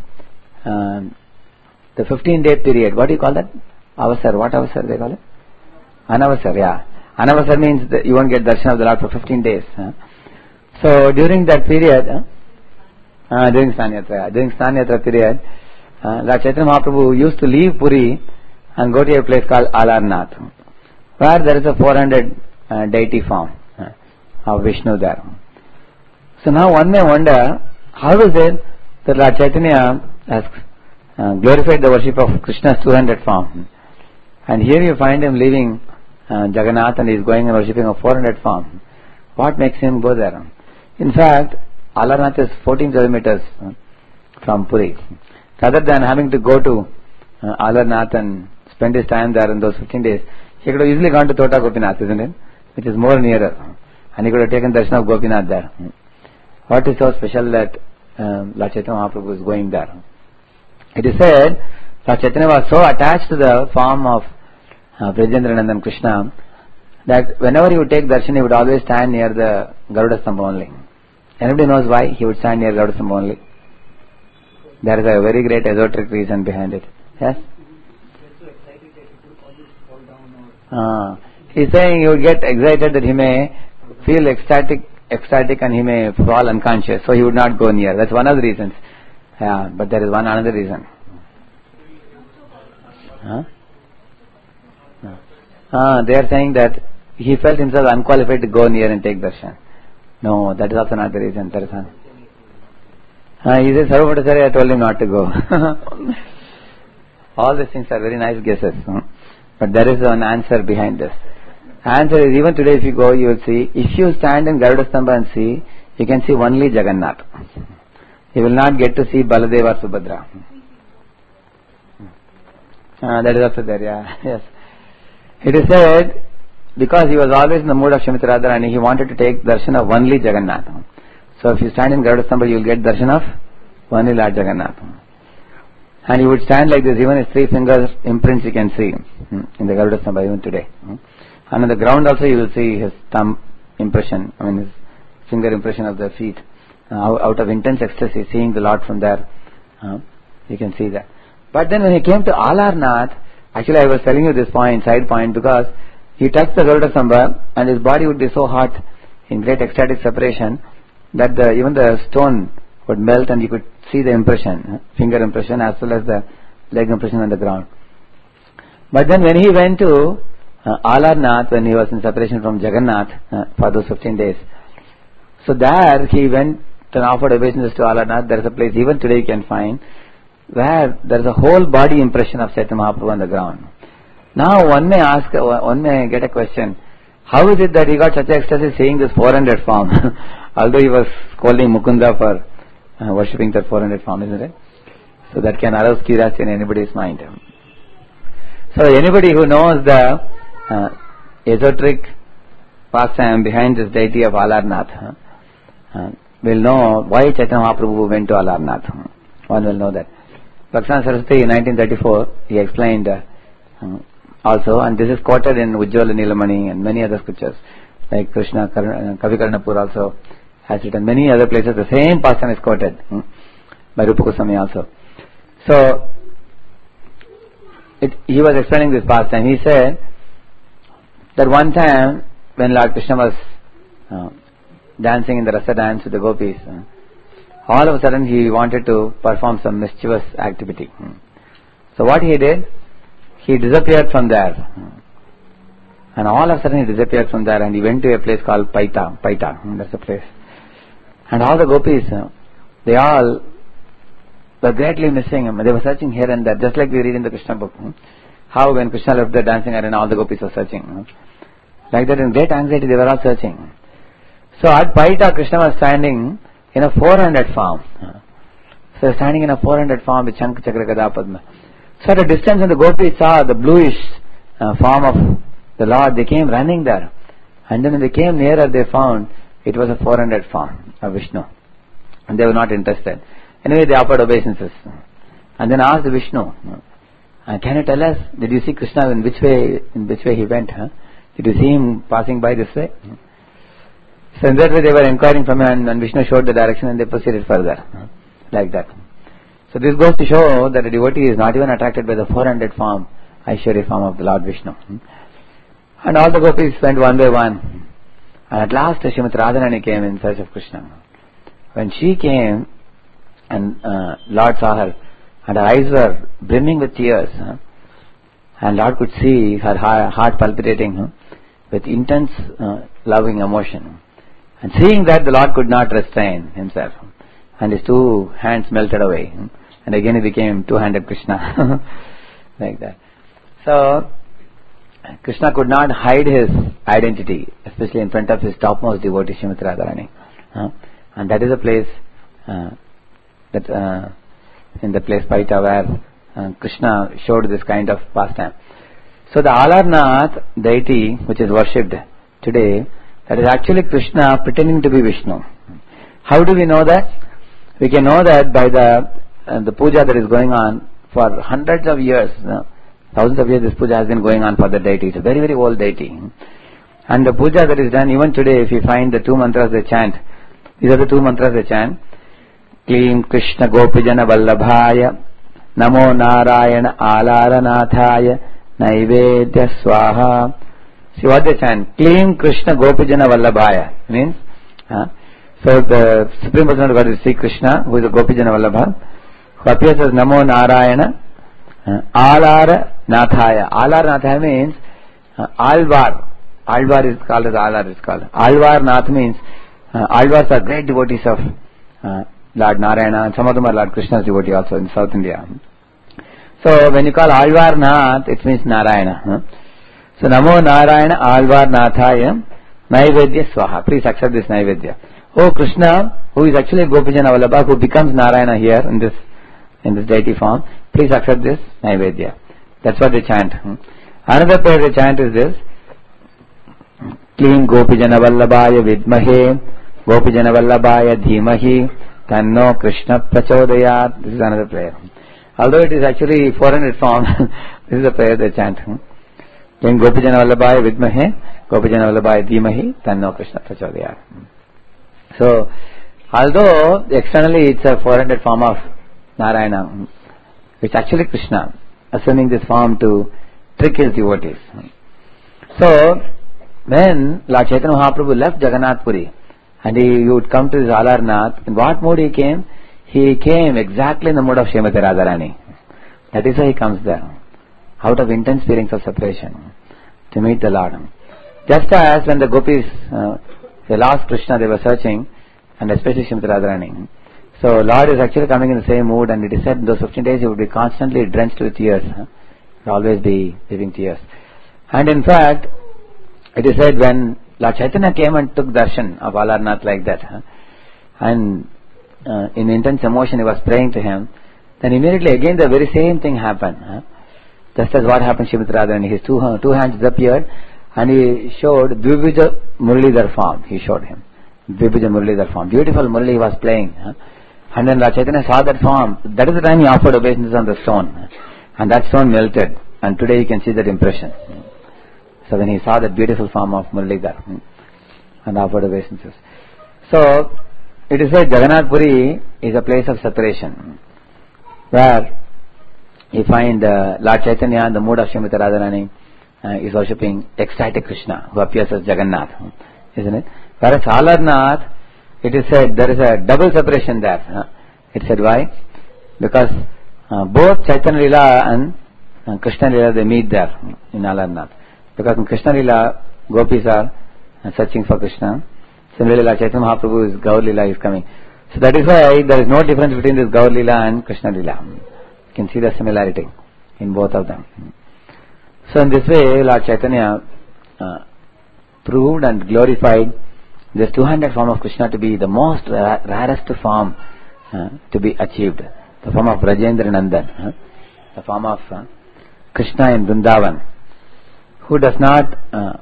the 15-day period, what do you call that? Avasar, what avasar they call it? Anavasar, yeah. Anavasar means that you won't get darshan of the Lord for 15 days. So during that period, during Snanyatra period, Lord Chaitanya Mahaprabhu used to leave Puri and go to a place called Alarnath, where there is a 400 deity form of Vishnu there. So now one may wonder, how is it that Lord Chaitanya has glorified the worship of Krishna's 200 form, and here you find him leaving Jagannath and he is going and worshipping a 400 form. What makes him go there? In fact, Alarnath is 14 kilometers from Puri. Rather than having to go to Alarnath and spend his time there in those 15 days, he could have easily gone to Tota Gopinath, isn't it? Which is more nearer. And he could have taken darshan of Gopinath there. What is so special that Lord Chaitanya Mahaprabhu is going there. It is said Lord Chaitanya was so attached to the form of Brajendranandan Krishna that whenever he would take darshan, he would always stand near the Garuda Stambha only. Anybody knows why he would stand near Garuda Stambha only? There is a very great esoteric reason behind it. Yes? He is saying he would get excited that he may feel ecstatic and he may fall unconscious, so he would not go near. That's one of the reasons. Yeah, but there is another reason. They are saying that he felt himself unqualified to go near and take darshan. No, that is also not the reason. There is one. He says, Sarvabhattacharya told him not to go. All these things are very nice guesses. But there is an answer behind this. Answer is, even today if you go, you will see, if you stand in Garuda Stambha and see, you can see only Jagannath. You will not get to see Baladeva or Subhadra. That is also there, yeah. Yes. It is said, because he was always in the mood of Srimati Radharani, he wanted to take darshan of only Jagannath. So if you stand in Garuda Stambha, you will get darshan of only Lord Jagannath. And he would stand like this, even his 3 fingers imprints you can see in the Garuda Stambha even today. And on the ground also you will see his thumb impression, his finger impression of the feet. Out of intense ecstasy, seeing the Lord from there, you can see that. But then when he came to Alarnath, actually I was telling you this point, side point, because he touched the Garuda Stambha and his body would be so hot in great ecstatic separation that even the stone would melt and you could see the impression, finger impression as well as the leg impression on the ground. But then when he went to Alarnath, when he was in separation from Jagannath for those 15 days, so there he went and offered obeisances to Alarnath. There is a place even today you can find where there is a whole body impression of Chaitanya Mahaprabhu on the ground. Now one may get a question, how is it that he got such ecstasy seeing this 400 form? Although he was scolding Mukunda for worshipping that 400 form, isn't it? So that can arouse curiosity in anybody's mind. So anybody who knows the esoteric pastime behind this deity of Alarnath will know why Chaitanya Mahaprabhu went to Alarnath. One will know that. Lakshmana Saraswati in 1934, he explained also, and this is quoted in Ujjwala Nilamani and many other scriptures, like Krishna, Kavi Karnapur also has written many other places, the same pastime is quoted by Rupa Goswami also. So, he was explaining this pastime. He said that one time when Lord Krishna was dancing in the Rasa dance with the gopis, all of a sudden he wanted to perform some mischievous activity. So what he did, he disappeared from there. And all of a sudden he disappeared from there and he went to a place called Paita, that's a place. And all the gopis, they all were greatly missing him. They were searching here and there, just like we read in the Krishna book. How when Krishna left the dancing arena, all the gopis were searching. Like that, in great anxiety, they were all searching. So at Paita, Krishna was standing in a 400 form. So standing in a 400 form with Shankh, Chakra, Gada, Padma. So at a distance when the gopis saw the bluish form of the Lord, they came running there. And then when they came nearer, they found it was a 400 form of Vishnu. And they were not interested. Anyway, they offered obeisances. And then asked Vishnu, can you tell us, did you see Krishna in which way he went? Did you see him passing by this way? So in that way they were inquiring from him and Vishnu showed the direction and they proceeded further. Like that. So this goes to show that a devotee is not even attracted by the 400 form, Aishwarya form of the Lord Vishnu. And all the gopis went one by one. And at last Srimati Radharani came in search of Krishna. When she came and Lord saw her and her eyes were brimming with tears, and Lord could see her heart palpitating with intense loving emotion. And seeing that, the Lord could not restrain himself and his 2 hands melted away and again he became two-handed Krishna. Like that. So Krishna could not hide his identity, especially in front of his topmost devotee Srimati Radharani. And that is a place in the place Paita where Krishna showed this kind of pastime. So the Alarnath deity which is worshipped today, that is actually Krishna pretending to be Vishnu. How do we know that? We can know that by the puja that is going on for hundreds of years, thousands of years this puja has been going on for the deity. It's a very, very old deity. And the puja that is done even today, if you find the two mantras they chant, these are the two mantras they chant. Klim Krishna Gopijana Vallabhaya Namo Narayana Alaranathaya Naivedya Swaha. See what they chant? Klim Krishna Gopijana Vallabhaya. Means, so the Supreme Personality of God is Sri Krishna, who is a Gopijana Vallabha, who appears as Namo Narayana Alaranathaya. Alaranathaya means Alvar. Alvar is called as Alar is called. Alvar Nath means Alvars are great devotees of Lord Narayana, and some of them are Lord Krishna's devotee also in South India. So when you call Alvar Nath, it means Narayana. So Namo Narayana Alvar Nathaya Naivedya Swaha. Please accept this Naivedya. Oh Krishna, who is actually Gopijana Vallabha, who becomes Narayana here in this deity form, please accept this Naivedya. That's what they chant. Another prayer they chant is this. Klim Gopijana Vallabhaya Vidmahe Gopijana Vallabhaya Dhimahi Tanno Krishna Prachodayat. This is another prayer. Although it is actually 400 form, this is a prayer they chant. Klim Gopijana Vallabhaya Vidmahe Gopijana Vallabhaya Dhimahi Tanno Krishna Prachodayat. So, although externally it's a 400 form of Narayana, it's actually Krishna assuming this form to trick his devotees. So, when Lord Chaitanya Mahaprabhu left Jagannath Puri and he would come to his Alarnath, in what mood he came? He came exactly in the mood of Srimati Radharani. That is why he comes there, out of intense feelings of separation, to meet the Lord. Just as when the gopis, they lost Krishna, they were searching, and especially Srimati Radharani. So Lord is actually coming in the same mood, and it is said in those 15 days he would be constantly drenched with tears. He would always be leaving tears. And in fact, it is said when Lord Chaitanya came and took darshan of Alarnath like that, and in intense emotion he was praying to him, then immediately again the very same thing happened. Just as what happened to Srimati Radharani, his two hands appeared and he showed Dvibhuja Muralidhar form. He showed him Dvibhuja Muralidhar form. Beautiful Murali he was playing. And then Lord Chaitanya saw that form. That is the time he offered obeisances on the stone. And that stone melted. And today you can see that impression. So when he saw that beautiful form of Muralidhar and offered obeisances. So it is said Jagannath Puri is a place of separation, where you find Lord Chaitanya in the mood of Srimati Radharani is worshipping ecstatic Krishna who appears as Jagannath, isn't it? Whereas Alarnath, it is said there is a double separation there. It said why? Because both Chaitanya Lila and Krishna Lila, they meet there in Alarnath. Because in Krishna Lila, gopis are searching for Krishna. Similarly, Lord Chaitanya Mahaprabhu's Gaur Lila is coming. So that is why there is no difference between this Gaur Lila and Krishna Lila. You can see the similarity in both of them. So in this way, Lord Chaitanya proved and glorified this 200 form of Krishna to be the most rarest form to be achieved. The form of Brajendra Nandan, the form of Krishna in Vrindavan, who does not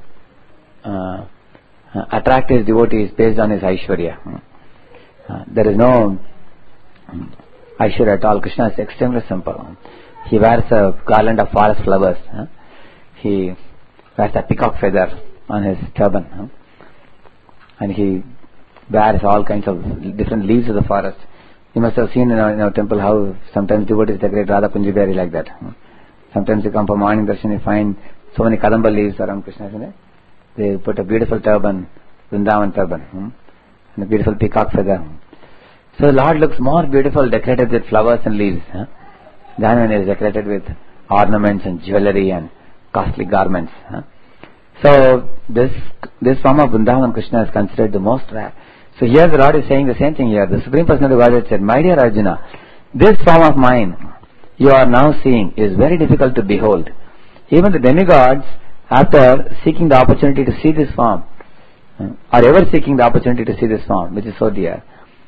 attract his devotees based on his Aishwarya. There is no Aishwarya at all. Krishna is extremely simple. He wears a garland of forest flowers. He wears a peacock feather on his turban. And he wears all kinds of different leaves of the forest. You must have seen in our temple how sometimes devotees decorate Radha Kunji Berry like that. Sometimes you come for morning darshan, you find so many kadamba leaves around Krishna, isn't it? They put a beautiful turban, Vrindavan turban, and a beautiful peacock feather. So the Lord looks more beautiful decorated with flowers and leaves than when he is decorated with ornaments and jewelry and costly garments. So this form of Vrindavan Krishna is considered the most rare. So here the Lord is saying the same thing here. The Supreme Personality of Godhead said, my dear Arjuna, this form of mine you are now seeing is very difficult to behold. Even the demigods, after seeking the opportunity to see this form, are ever seeking the opportunity to see this form, which is so dear.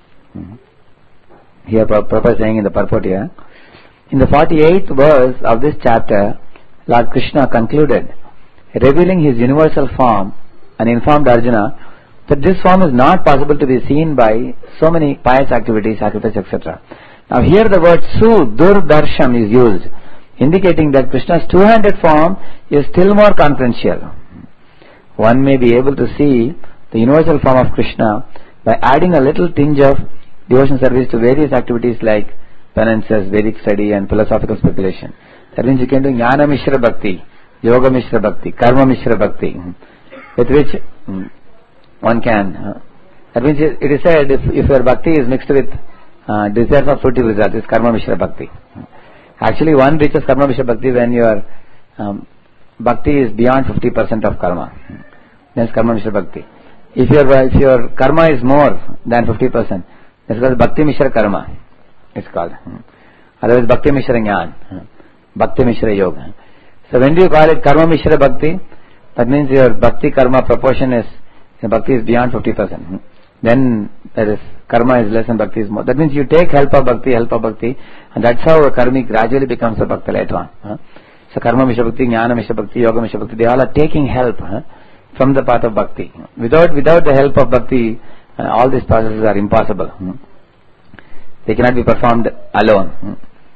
Here Prabhupada is saying in the purport here, in the 48th verse of this chapter, Lord Krishna concluded, revealing his universal form and informed Arjuna But this form is not possible to be seen by so many pious activities, sacrifice, etc. Now here the word Durdarsham is used, indicating that Krishna's two-handed form is still more confidential. One may be able to see the universal form of Krishna by adding a little tinge of devotion service to various activities like penances, Vedic study and philosophical speculation. That means you can do Jnana Mishra Bhakti, Yoga Mishra Bhakti, Karma Mishra Bhakti, with which one can. That means it is said if your Bhakti is mixed with desire for fruitive results, it's Karma Mishra Bhakti. Actually one reaches Karma Mishra Bhakti when your Bhakti is beyond 50% of Karma. That's Karma Mishra Bhakti. If your Karma is more than 50%, that's called Bhakti Mishra Karma. It's called. Otherwise Bhakti Mishra Jnana, Bhakti Mishra Yoga. So when do you call it Karma Mishra Bhakti? That means your Bhakti Karma proportion is, Bhakti is beyond 50%. Then there is Karma is less and Bhakti is more. That means you take help of Bhakti, and that's how a Karmi gradually becomes a Bhakta later on. So Karma Mishra Bhakti, Jnana Mishra Bhakti, Yoga Mishra Bhakti, they all are taking help from the path of Bhakti. Without the help of Bhakti, all these processes are impossible. They cannot be performed alone.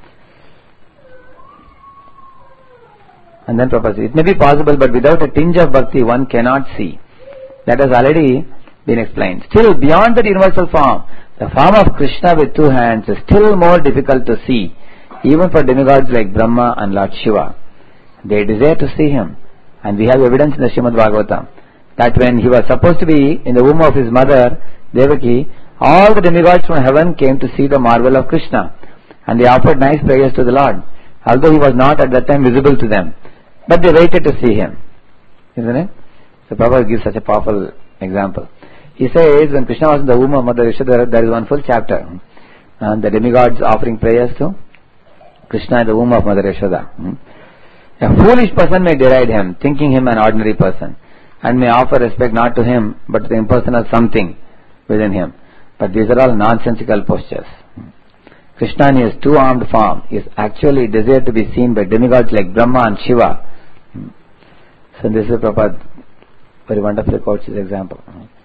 And then Prabhupada, it may be possible, but without a tinge of Bhakti, one cannot see. That has already been explained. Still, beyond the universal form, the form of Krishna with two hands is still more difficult to see, even for demigods like Brahma and Lord Shiva. They desire to see him. And we have evidence in the Srimad Bhagavatam that when he was supposed to be in the womb of his mother, Devaki, all the demigods from heaven came to see the marvel of Krishna. And they offered nice prayers to the Lord, although he was not at that time visible to them. But they waited to see him. Isn't it? So Prabhupada gives such a powerful example. He says when Krishna was in the womb of Mother Yashoda, there is one full chapter. The demigods offering prayers to Krishna in the womb of Mother Yashoda. A foolish person may deride him, thinking him an ordinary person, and may offer respect not to him, but to the impersonal something within him. But these are all nonsensical postures. Krishna in his two-armed form is actually desired to be seen by demigods like Brahma and Shiva. So this is Prabhupada very wonderfully quotes his example.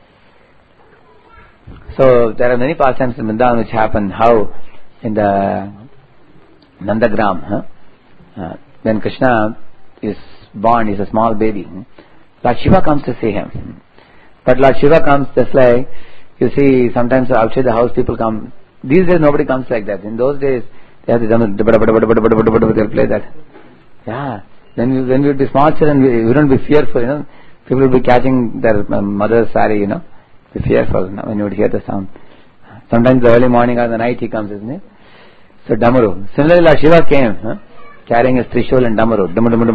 So there are many pastimes in Vrindavan which happen, how in the Nandagram, when Krishna is born, he's a small baby, Lord Shiva comes to see him. But Lord Shiva comes just like, you see, sometimes outside the house people come. These days nobody comes like that. In those days, they have to they'll play that. Yeah. Then when we would be small children, we wouldn't be fearful, People would be catching their mother's saree, Be fearful when you would hear the sound. Sometimes the early morning or the night he comes, isn't it? So Damaru. Similarly, Lord Shiva came, carrying his Trishul and Damaru.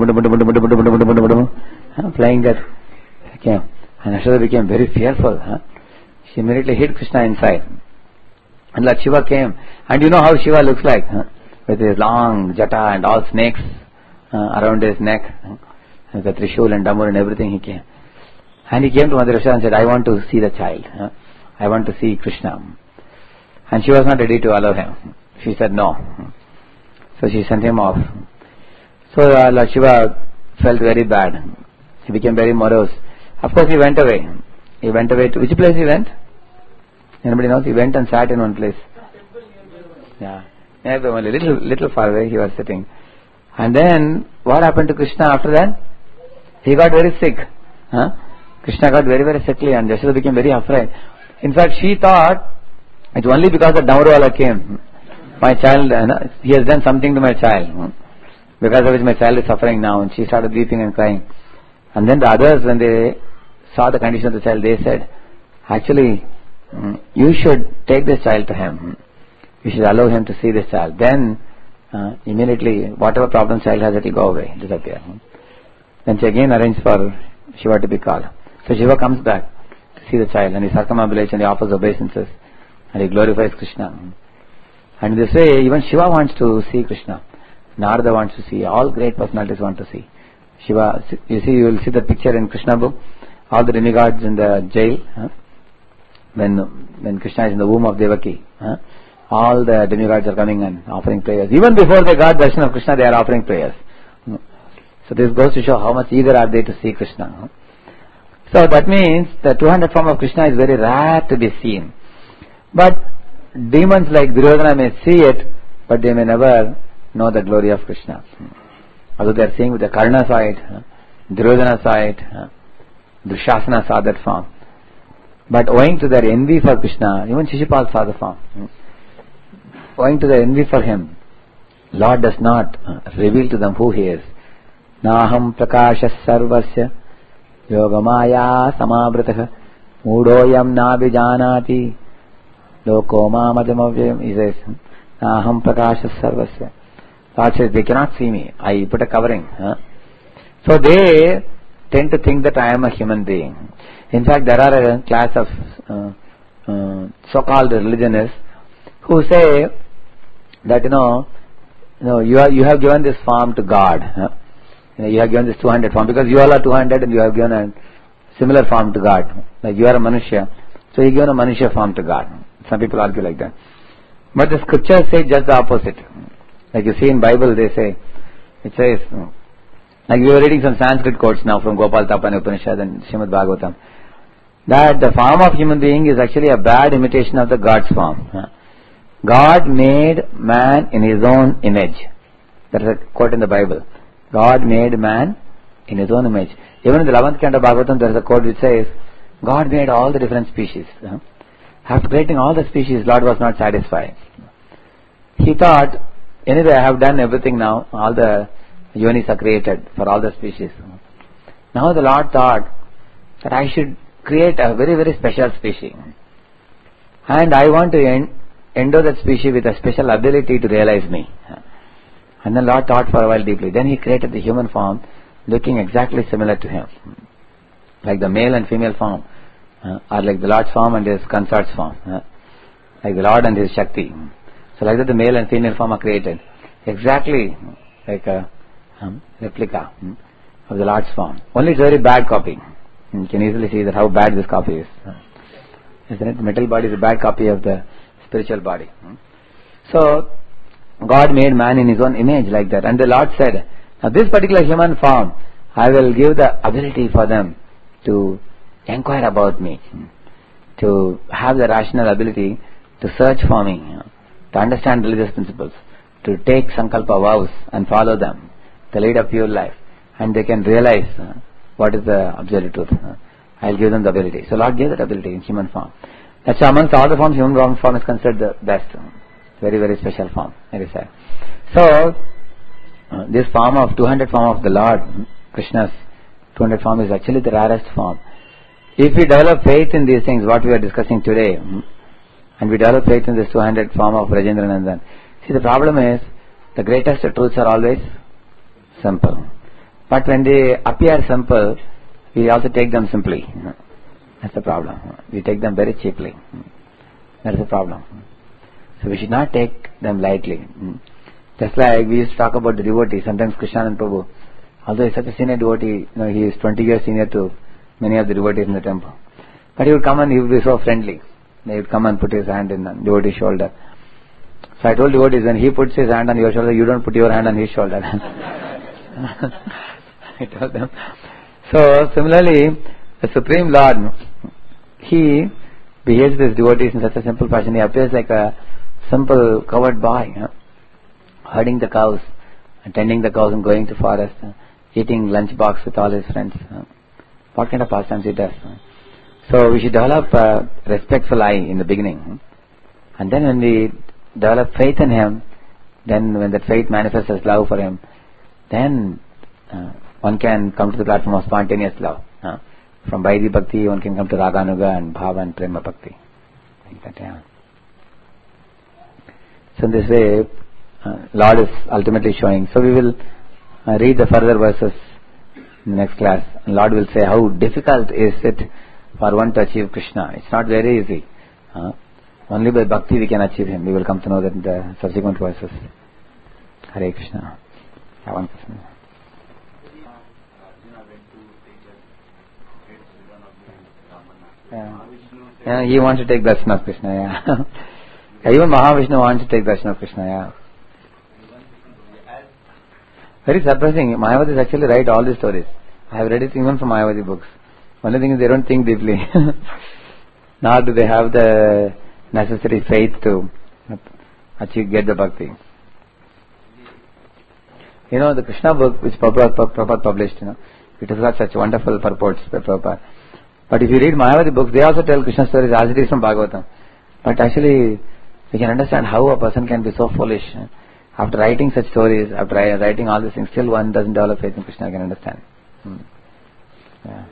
Playing that. He came. And Yashoda became very fearful. She immediately hid Krishna inside. And Lord Shiva came. And you know how Shiva looks like? With his long jata and all snakes around his neck. With the Trishul and Damaru and everything he came. And he came to Mother Yashoda and said, I want to see the child. I want to see Krishna. And she was not ready to allow him. She said no. So she sent him off. So Lord Shiva felt very bad. He became very morose. Of course he went away. He went away to, which place he went? Anybody knows? He went and sat in one place. Yeah. Only little far away he was sitting. And then what happened to Krishna after that? He got very sick. Krishna got very, very sickly and Yashoda became very afraid. In fact, she thought it's only because the Damaruwala came. My child, he has done something to my child. Because of which my child is suffering now. And she started weeping and crying. And then the others, when they saw the condition of the child, they said, actually, you should take this child to him. You should allow him to see this child. Then, immediately, whatever problem child has, it will go away, disappear. Then she again arranged for Shiva to be called. So Shiva comes back to see the child and he circumambulates and he offers obeisances and he glorifies Krishna. And in this way, even Shiva wants to see Krishna. Narada wants to see. All great personalities want to see. Shiva, you will see the picture in Krishna book. All the demigods in the jail. When Krishna is in the womb of Devaki. All the demigods are coming and offering prayers. Even before they got darshan of Krishna, they are offering prayers. So this goes to show how much eager are they to see Krishna. So that means the 200 form of Krishna is very rare to be seen. But demons like Duryodhana may see it, but they may never know the glory of Krishna. Although they are seeing with the Karna saw it, Duryodhana saw it, Dushasana saw that form. But owing to their envy for Krishna, even Shishupal saw the form. Owing to their envy for him, Lord does not reveal to them who he is. Naham prakashas sarvasya yogamaya samavritah mudoyam nabijanati loko mamadamavyam. He says, Naham prakashas sarvasya. Lord says, they cannot see me. I put a covering. So they tend to think that I am a human being. In fact, there are a class of so-called religionists who say that you have given this form to God. You have given this 200 form because you all are 200 and you have given a similar form to God. Like you are a Manushya, so you given a Manushya form to God. Some people argue like that. But the scriptures say just the opposite. Like you see in Bible, they say, it says, like we were reading some Sanskrit quotes now from Gopal Tapani Upanishad and Srimad Bhagavatam, that the form of human being is actually a bad imitation of the God's form. God made man in his own image. That is a quote in the Bible. God made man in his own image. Even in the 11th canto of Bhagavatam, there is a quote which says, God made all the different species. After creating all the species, Lord was not satisfied. He thought, anyway, I have done everything now. All the yonis are created for all the species. Now the Lord thought that I should create a very, very special species. And I want to endow that species with a special ability to realize me. And the Lord thought for a while deeply. Then He created the human form looking exactly similar to Him. Like the male and female form are like the Lord's form and His consort's form. Like the Lord and His Shakti. So like that the male and female form are created. Exactly like a replica of the Lord's form. Only it's a very bad copy. You can easily see that how bad this copy is. Isn't it? The metal body is a bad copy of the spiritual body. So God made man in His own image like that. And the Lord said, now this particular human form, I will give the ability for them to inquire about me, to have the rational ability to search for me, to understand religious principles, to take sankalpa vows and follow them, to lead a pure life, and they can realize what is the absolute truth. I'll give them the ability. So Lord gave that ability in human form. That's why amongst all the forms, human form is considered the best. Very, very special form. Very sad. So this form of 200 form of the Lord, Krishna's 200 form is actually the rarest form. If we develop faith in these things, what we are discussing today, and we develop faith in this 200 form of Rajendranandan, see the problem is, the greatest truths are always simple. But when they appear simple, we also take them simply. That's the problem. We take them very cheaply. That's the problem. So we should not take them lightly. Just like we used to talk about the devotee, sometimes Krishnanand Prabhu, although he is such a senior devotee, he is 20 years senior to many of the devotees in the temple. But he would come and he would be so friendly. He would come and put his hand in the devotee's shoulder. So I told devotees, when he puts his hand on your shoulder, you don't put your hand on his shoulder. I told them. So similarly, the Supreme Lord, He behaves with His devotees in such a simple fashion. He appears like a simple covered boy, herding the cows, tending the cows and going to forest, eating lunch box with all his friends. What kind of pastimes he does. So we should develop a respectful eye in the beginning. And then when we develop faith in Him, then when that faith manifests as love for Him, then one can come to the platform of spontaneous love. From Vaidhi Bhakti, one can come to Raganuga and Bhava and Prema Bhakti. Like that, yeah. So in this way, Lord is ultimately showing. So we will read the further verses in the next class. And Lord will say how difficult is it for one to achieve Krishna. It's not very easy. Only by bhakti we can achieve Him. We will come to know that in the subsequent verses. Hare Krishna. One question. Yeah, he wants to take darshan of Krishna, yeah. Even Mahavishnu wants to take darshan of Krishna, yeah. Very surprising. Mayavadi is actually write all these stories. I have read it even from Mayavadi books. Only thing is they don't think deeply. Nor do they have the necessary faith to get the bhakti. The Krishna book which Prabhupada published, it has got such wonderful purports by Prabhupada. But if you read Mayavadi books, they also tell Krishna stories as it is from Bhagavatam. But actually, we can understand how a person can be so foolish. After writing such stories, after writing all these things, still one doesn't develop faith in Krishna, I can understand. Yeah.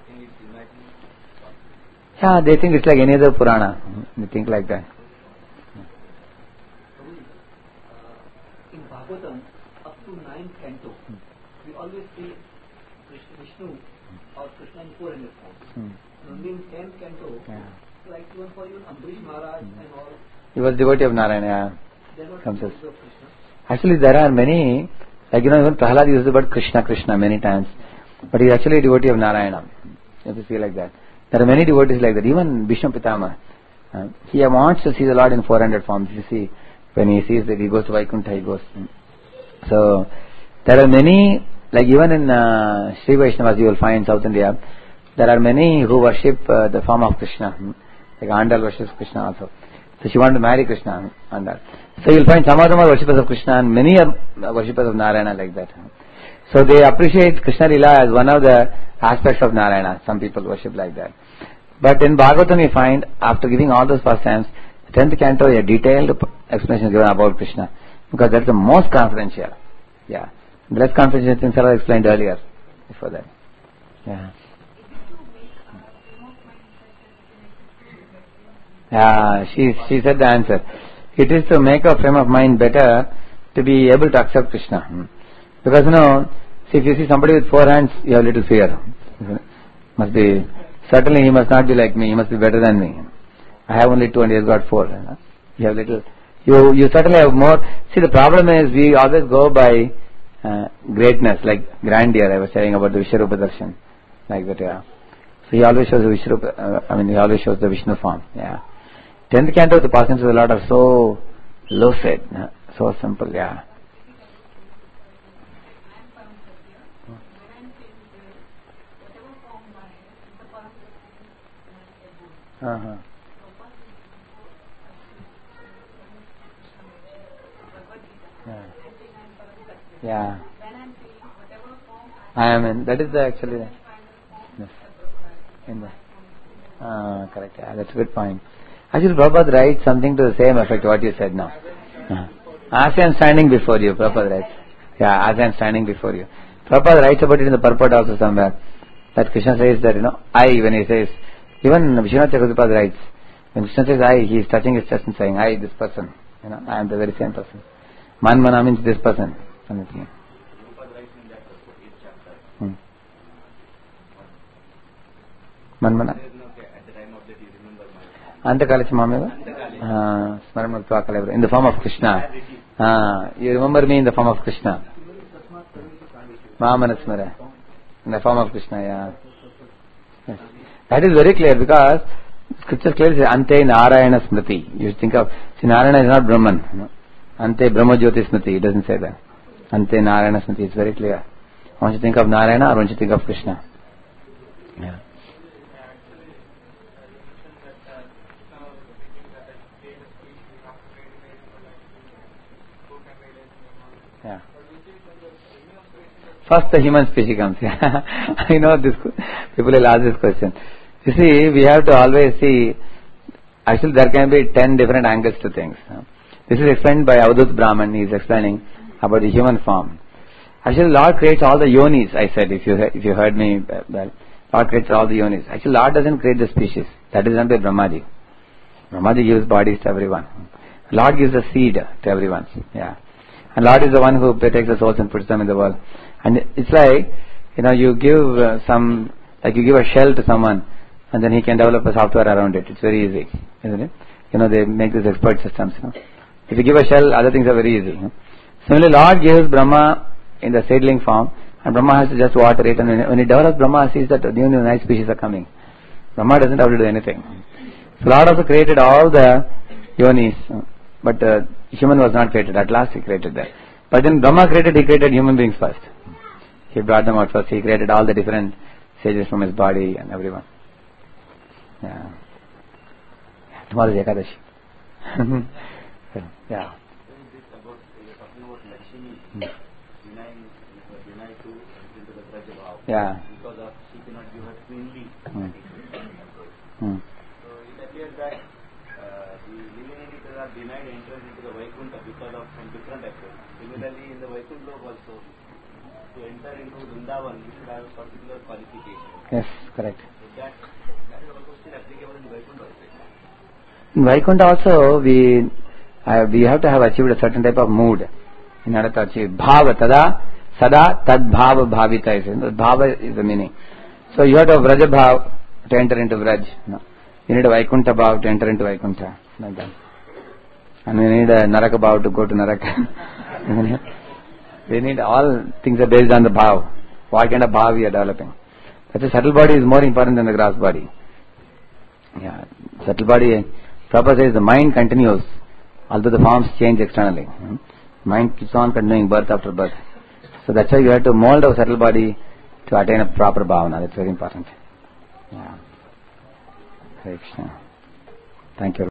Yeah, they think it's like any other Purana. They think like that. In Bhagavatam, up to 9th canto, we always see Vishnu or Krishna in 400 forms. Only in 10th canto, like even for Ambarish Maharaj and all. He was devotee of Narayana. There were Comes devotees of Krishna. Actually, there are many, like even Prahlad uses the word Krishna many times. But he is actually a devotee of Narayana. You have to see like that. There are many devotees like that. Even Bhishma Pitama, he wants to see the Lord in 400 forms. You see, when he sees that he goes to Vaikuntha, he goes. So, there are many, like even in Sri Vaishnavas you will find in South India, there are many who worship the form of Krishna. Like Andal worships Krishna also. So she wanted to marry Krishna, Andal. So you will find some of them are worshippers of Krishna and many are worshippers of Narayana like that. So they appreciate Krishna Lila as one of the aspects of Narayana. Some people worship like that. But in Bhagavatam you find, after giving all those pastimes, the 10th canto, a detailed explanation is given about Krishna. Because that's the most confidential. Yeah. The less confidential things are explained earlier, before that. Yeah. Yeah, she said the answer. It is to make a frame of mind better to be able to accept Krishna. Because see, if you see somebody with 4 hands, you have little fear. Must be, certainly he must not be like me, he must be better than me. I have only 2 and he has got 4. You have little, you certainly have more. See, the problem is we always go by greatness, like grandeur. I was saying about the Vishwarupa Darshan, like that, yeah. So he always shows the Vishwarupa, he always shows the Vishnu form, yeah. 10th canto, the pastimes of the Lord are so lucid, so simple, yeah. Yeah. I am in. That is actually. Yes. In the. Correct. Yeah, that's a good point. Actually, Prabhupada writes something to the same effect what you said now. As I am standing before you, Prabhupada writes. Yeah, as I am standing before you. Prabhupada writes about it in the purport also somewhere. That Krishna says that, I, when he says, even Vishwanath Chakravarti writes, when Krishna says I, he is touching his chest and saying, I, this person. I am the very same person. Manmana means this person. Something. Manmana. Antakalicha Mameva? In the form of Krishna. You remember me in the form of Krishna. Mahamanasmara. In the form of Krishna, yeah. Yes. That is very clear because scripture clearly says Ante Narayana Smriti. You think of, see, Narayana is not Brahman. Ante Brahma Jyoti Smriti. It doesn't say that. Ante Narayana Smriti. It's very clear. Once you think of Narayana or once you think of Krishna. Yeah. Yeah. First the human species comes. I know this. People will ask this question. You see, we have to always see, actually there can be 10 different angles to things. This is explained by Avadut Brahman. He is explaining about the human form. Actually, Lord creates all the yonis, I said, if you heard me well. Lord creates all the yonis. Actually, Lord doesn't create the species. That is done by Brahmaji. Brahmaji gives bodies to everyone. Lord gives the seed to everyone. Yeah. And Lord is the one who takes the souls and puts them in the world. And it's like, you give you give a shell to someone and then he can develop a software around it. It's very easy, isn't it? They make these expert systems. If you give a shell, other things are very easy. Similarly, Lord gives Brahma in the seedling form and Brahma has to just water it, and when he develops, Brahma sees that new nice species are coming. Brahma doesn't have to do anything. So Lord also created all the yonis, but human was not created. At last he created that. But then Brahma he created human beings first. He brought them out first. He created all the different sages from his body and everyone. Yeah. Tomorrow is Ekadashi. Yeah. Yeah. Because of she cannot give her queenly. Hmm. So it appears that the living entities are denied entrance into the Vaikuntha because of some different aspects. Similarly, in the Vaikuntha also, to enter into Vrindavan, you should have a particular qualification. Yes, correct. So that is also still applicable in Vaikuntha also. In Vaikuntha also, we have to have achieved a certain type of mood in order to achieve bhava tada sada tad bhava bhavita is. Bhava is the meaning. So you have to have Vraja bhav to enter into Vraj. No. You need a Vaikuntha bhav to enter into Vaikuntha. Like that. And we need a Naraka bhav to go to Naraka. We need all things are based on the bhav. What kind of bhav we are developing. That's a subtle body is more important than the gross body. Yeah, subtle body. Prabhupada says the mind continues, although the forms change externally. Mind keeps on continuing birth after birth. So that's why you have to mold our subtle body to attain a proper bhavana. That's very important. Yeah. Hare Krishna. Thank you.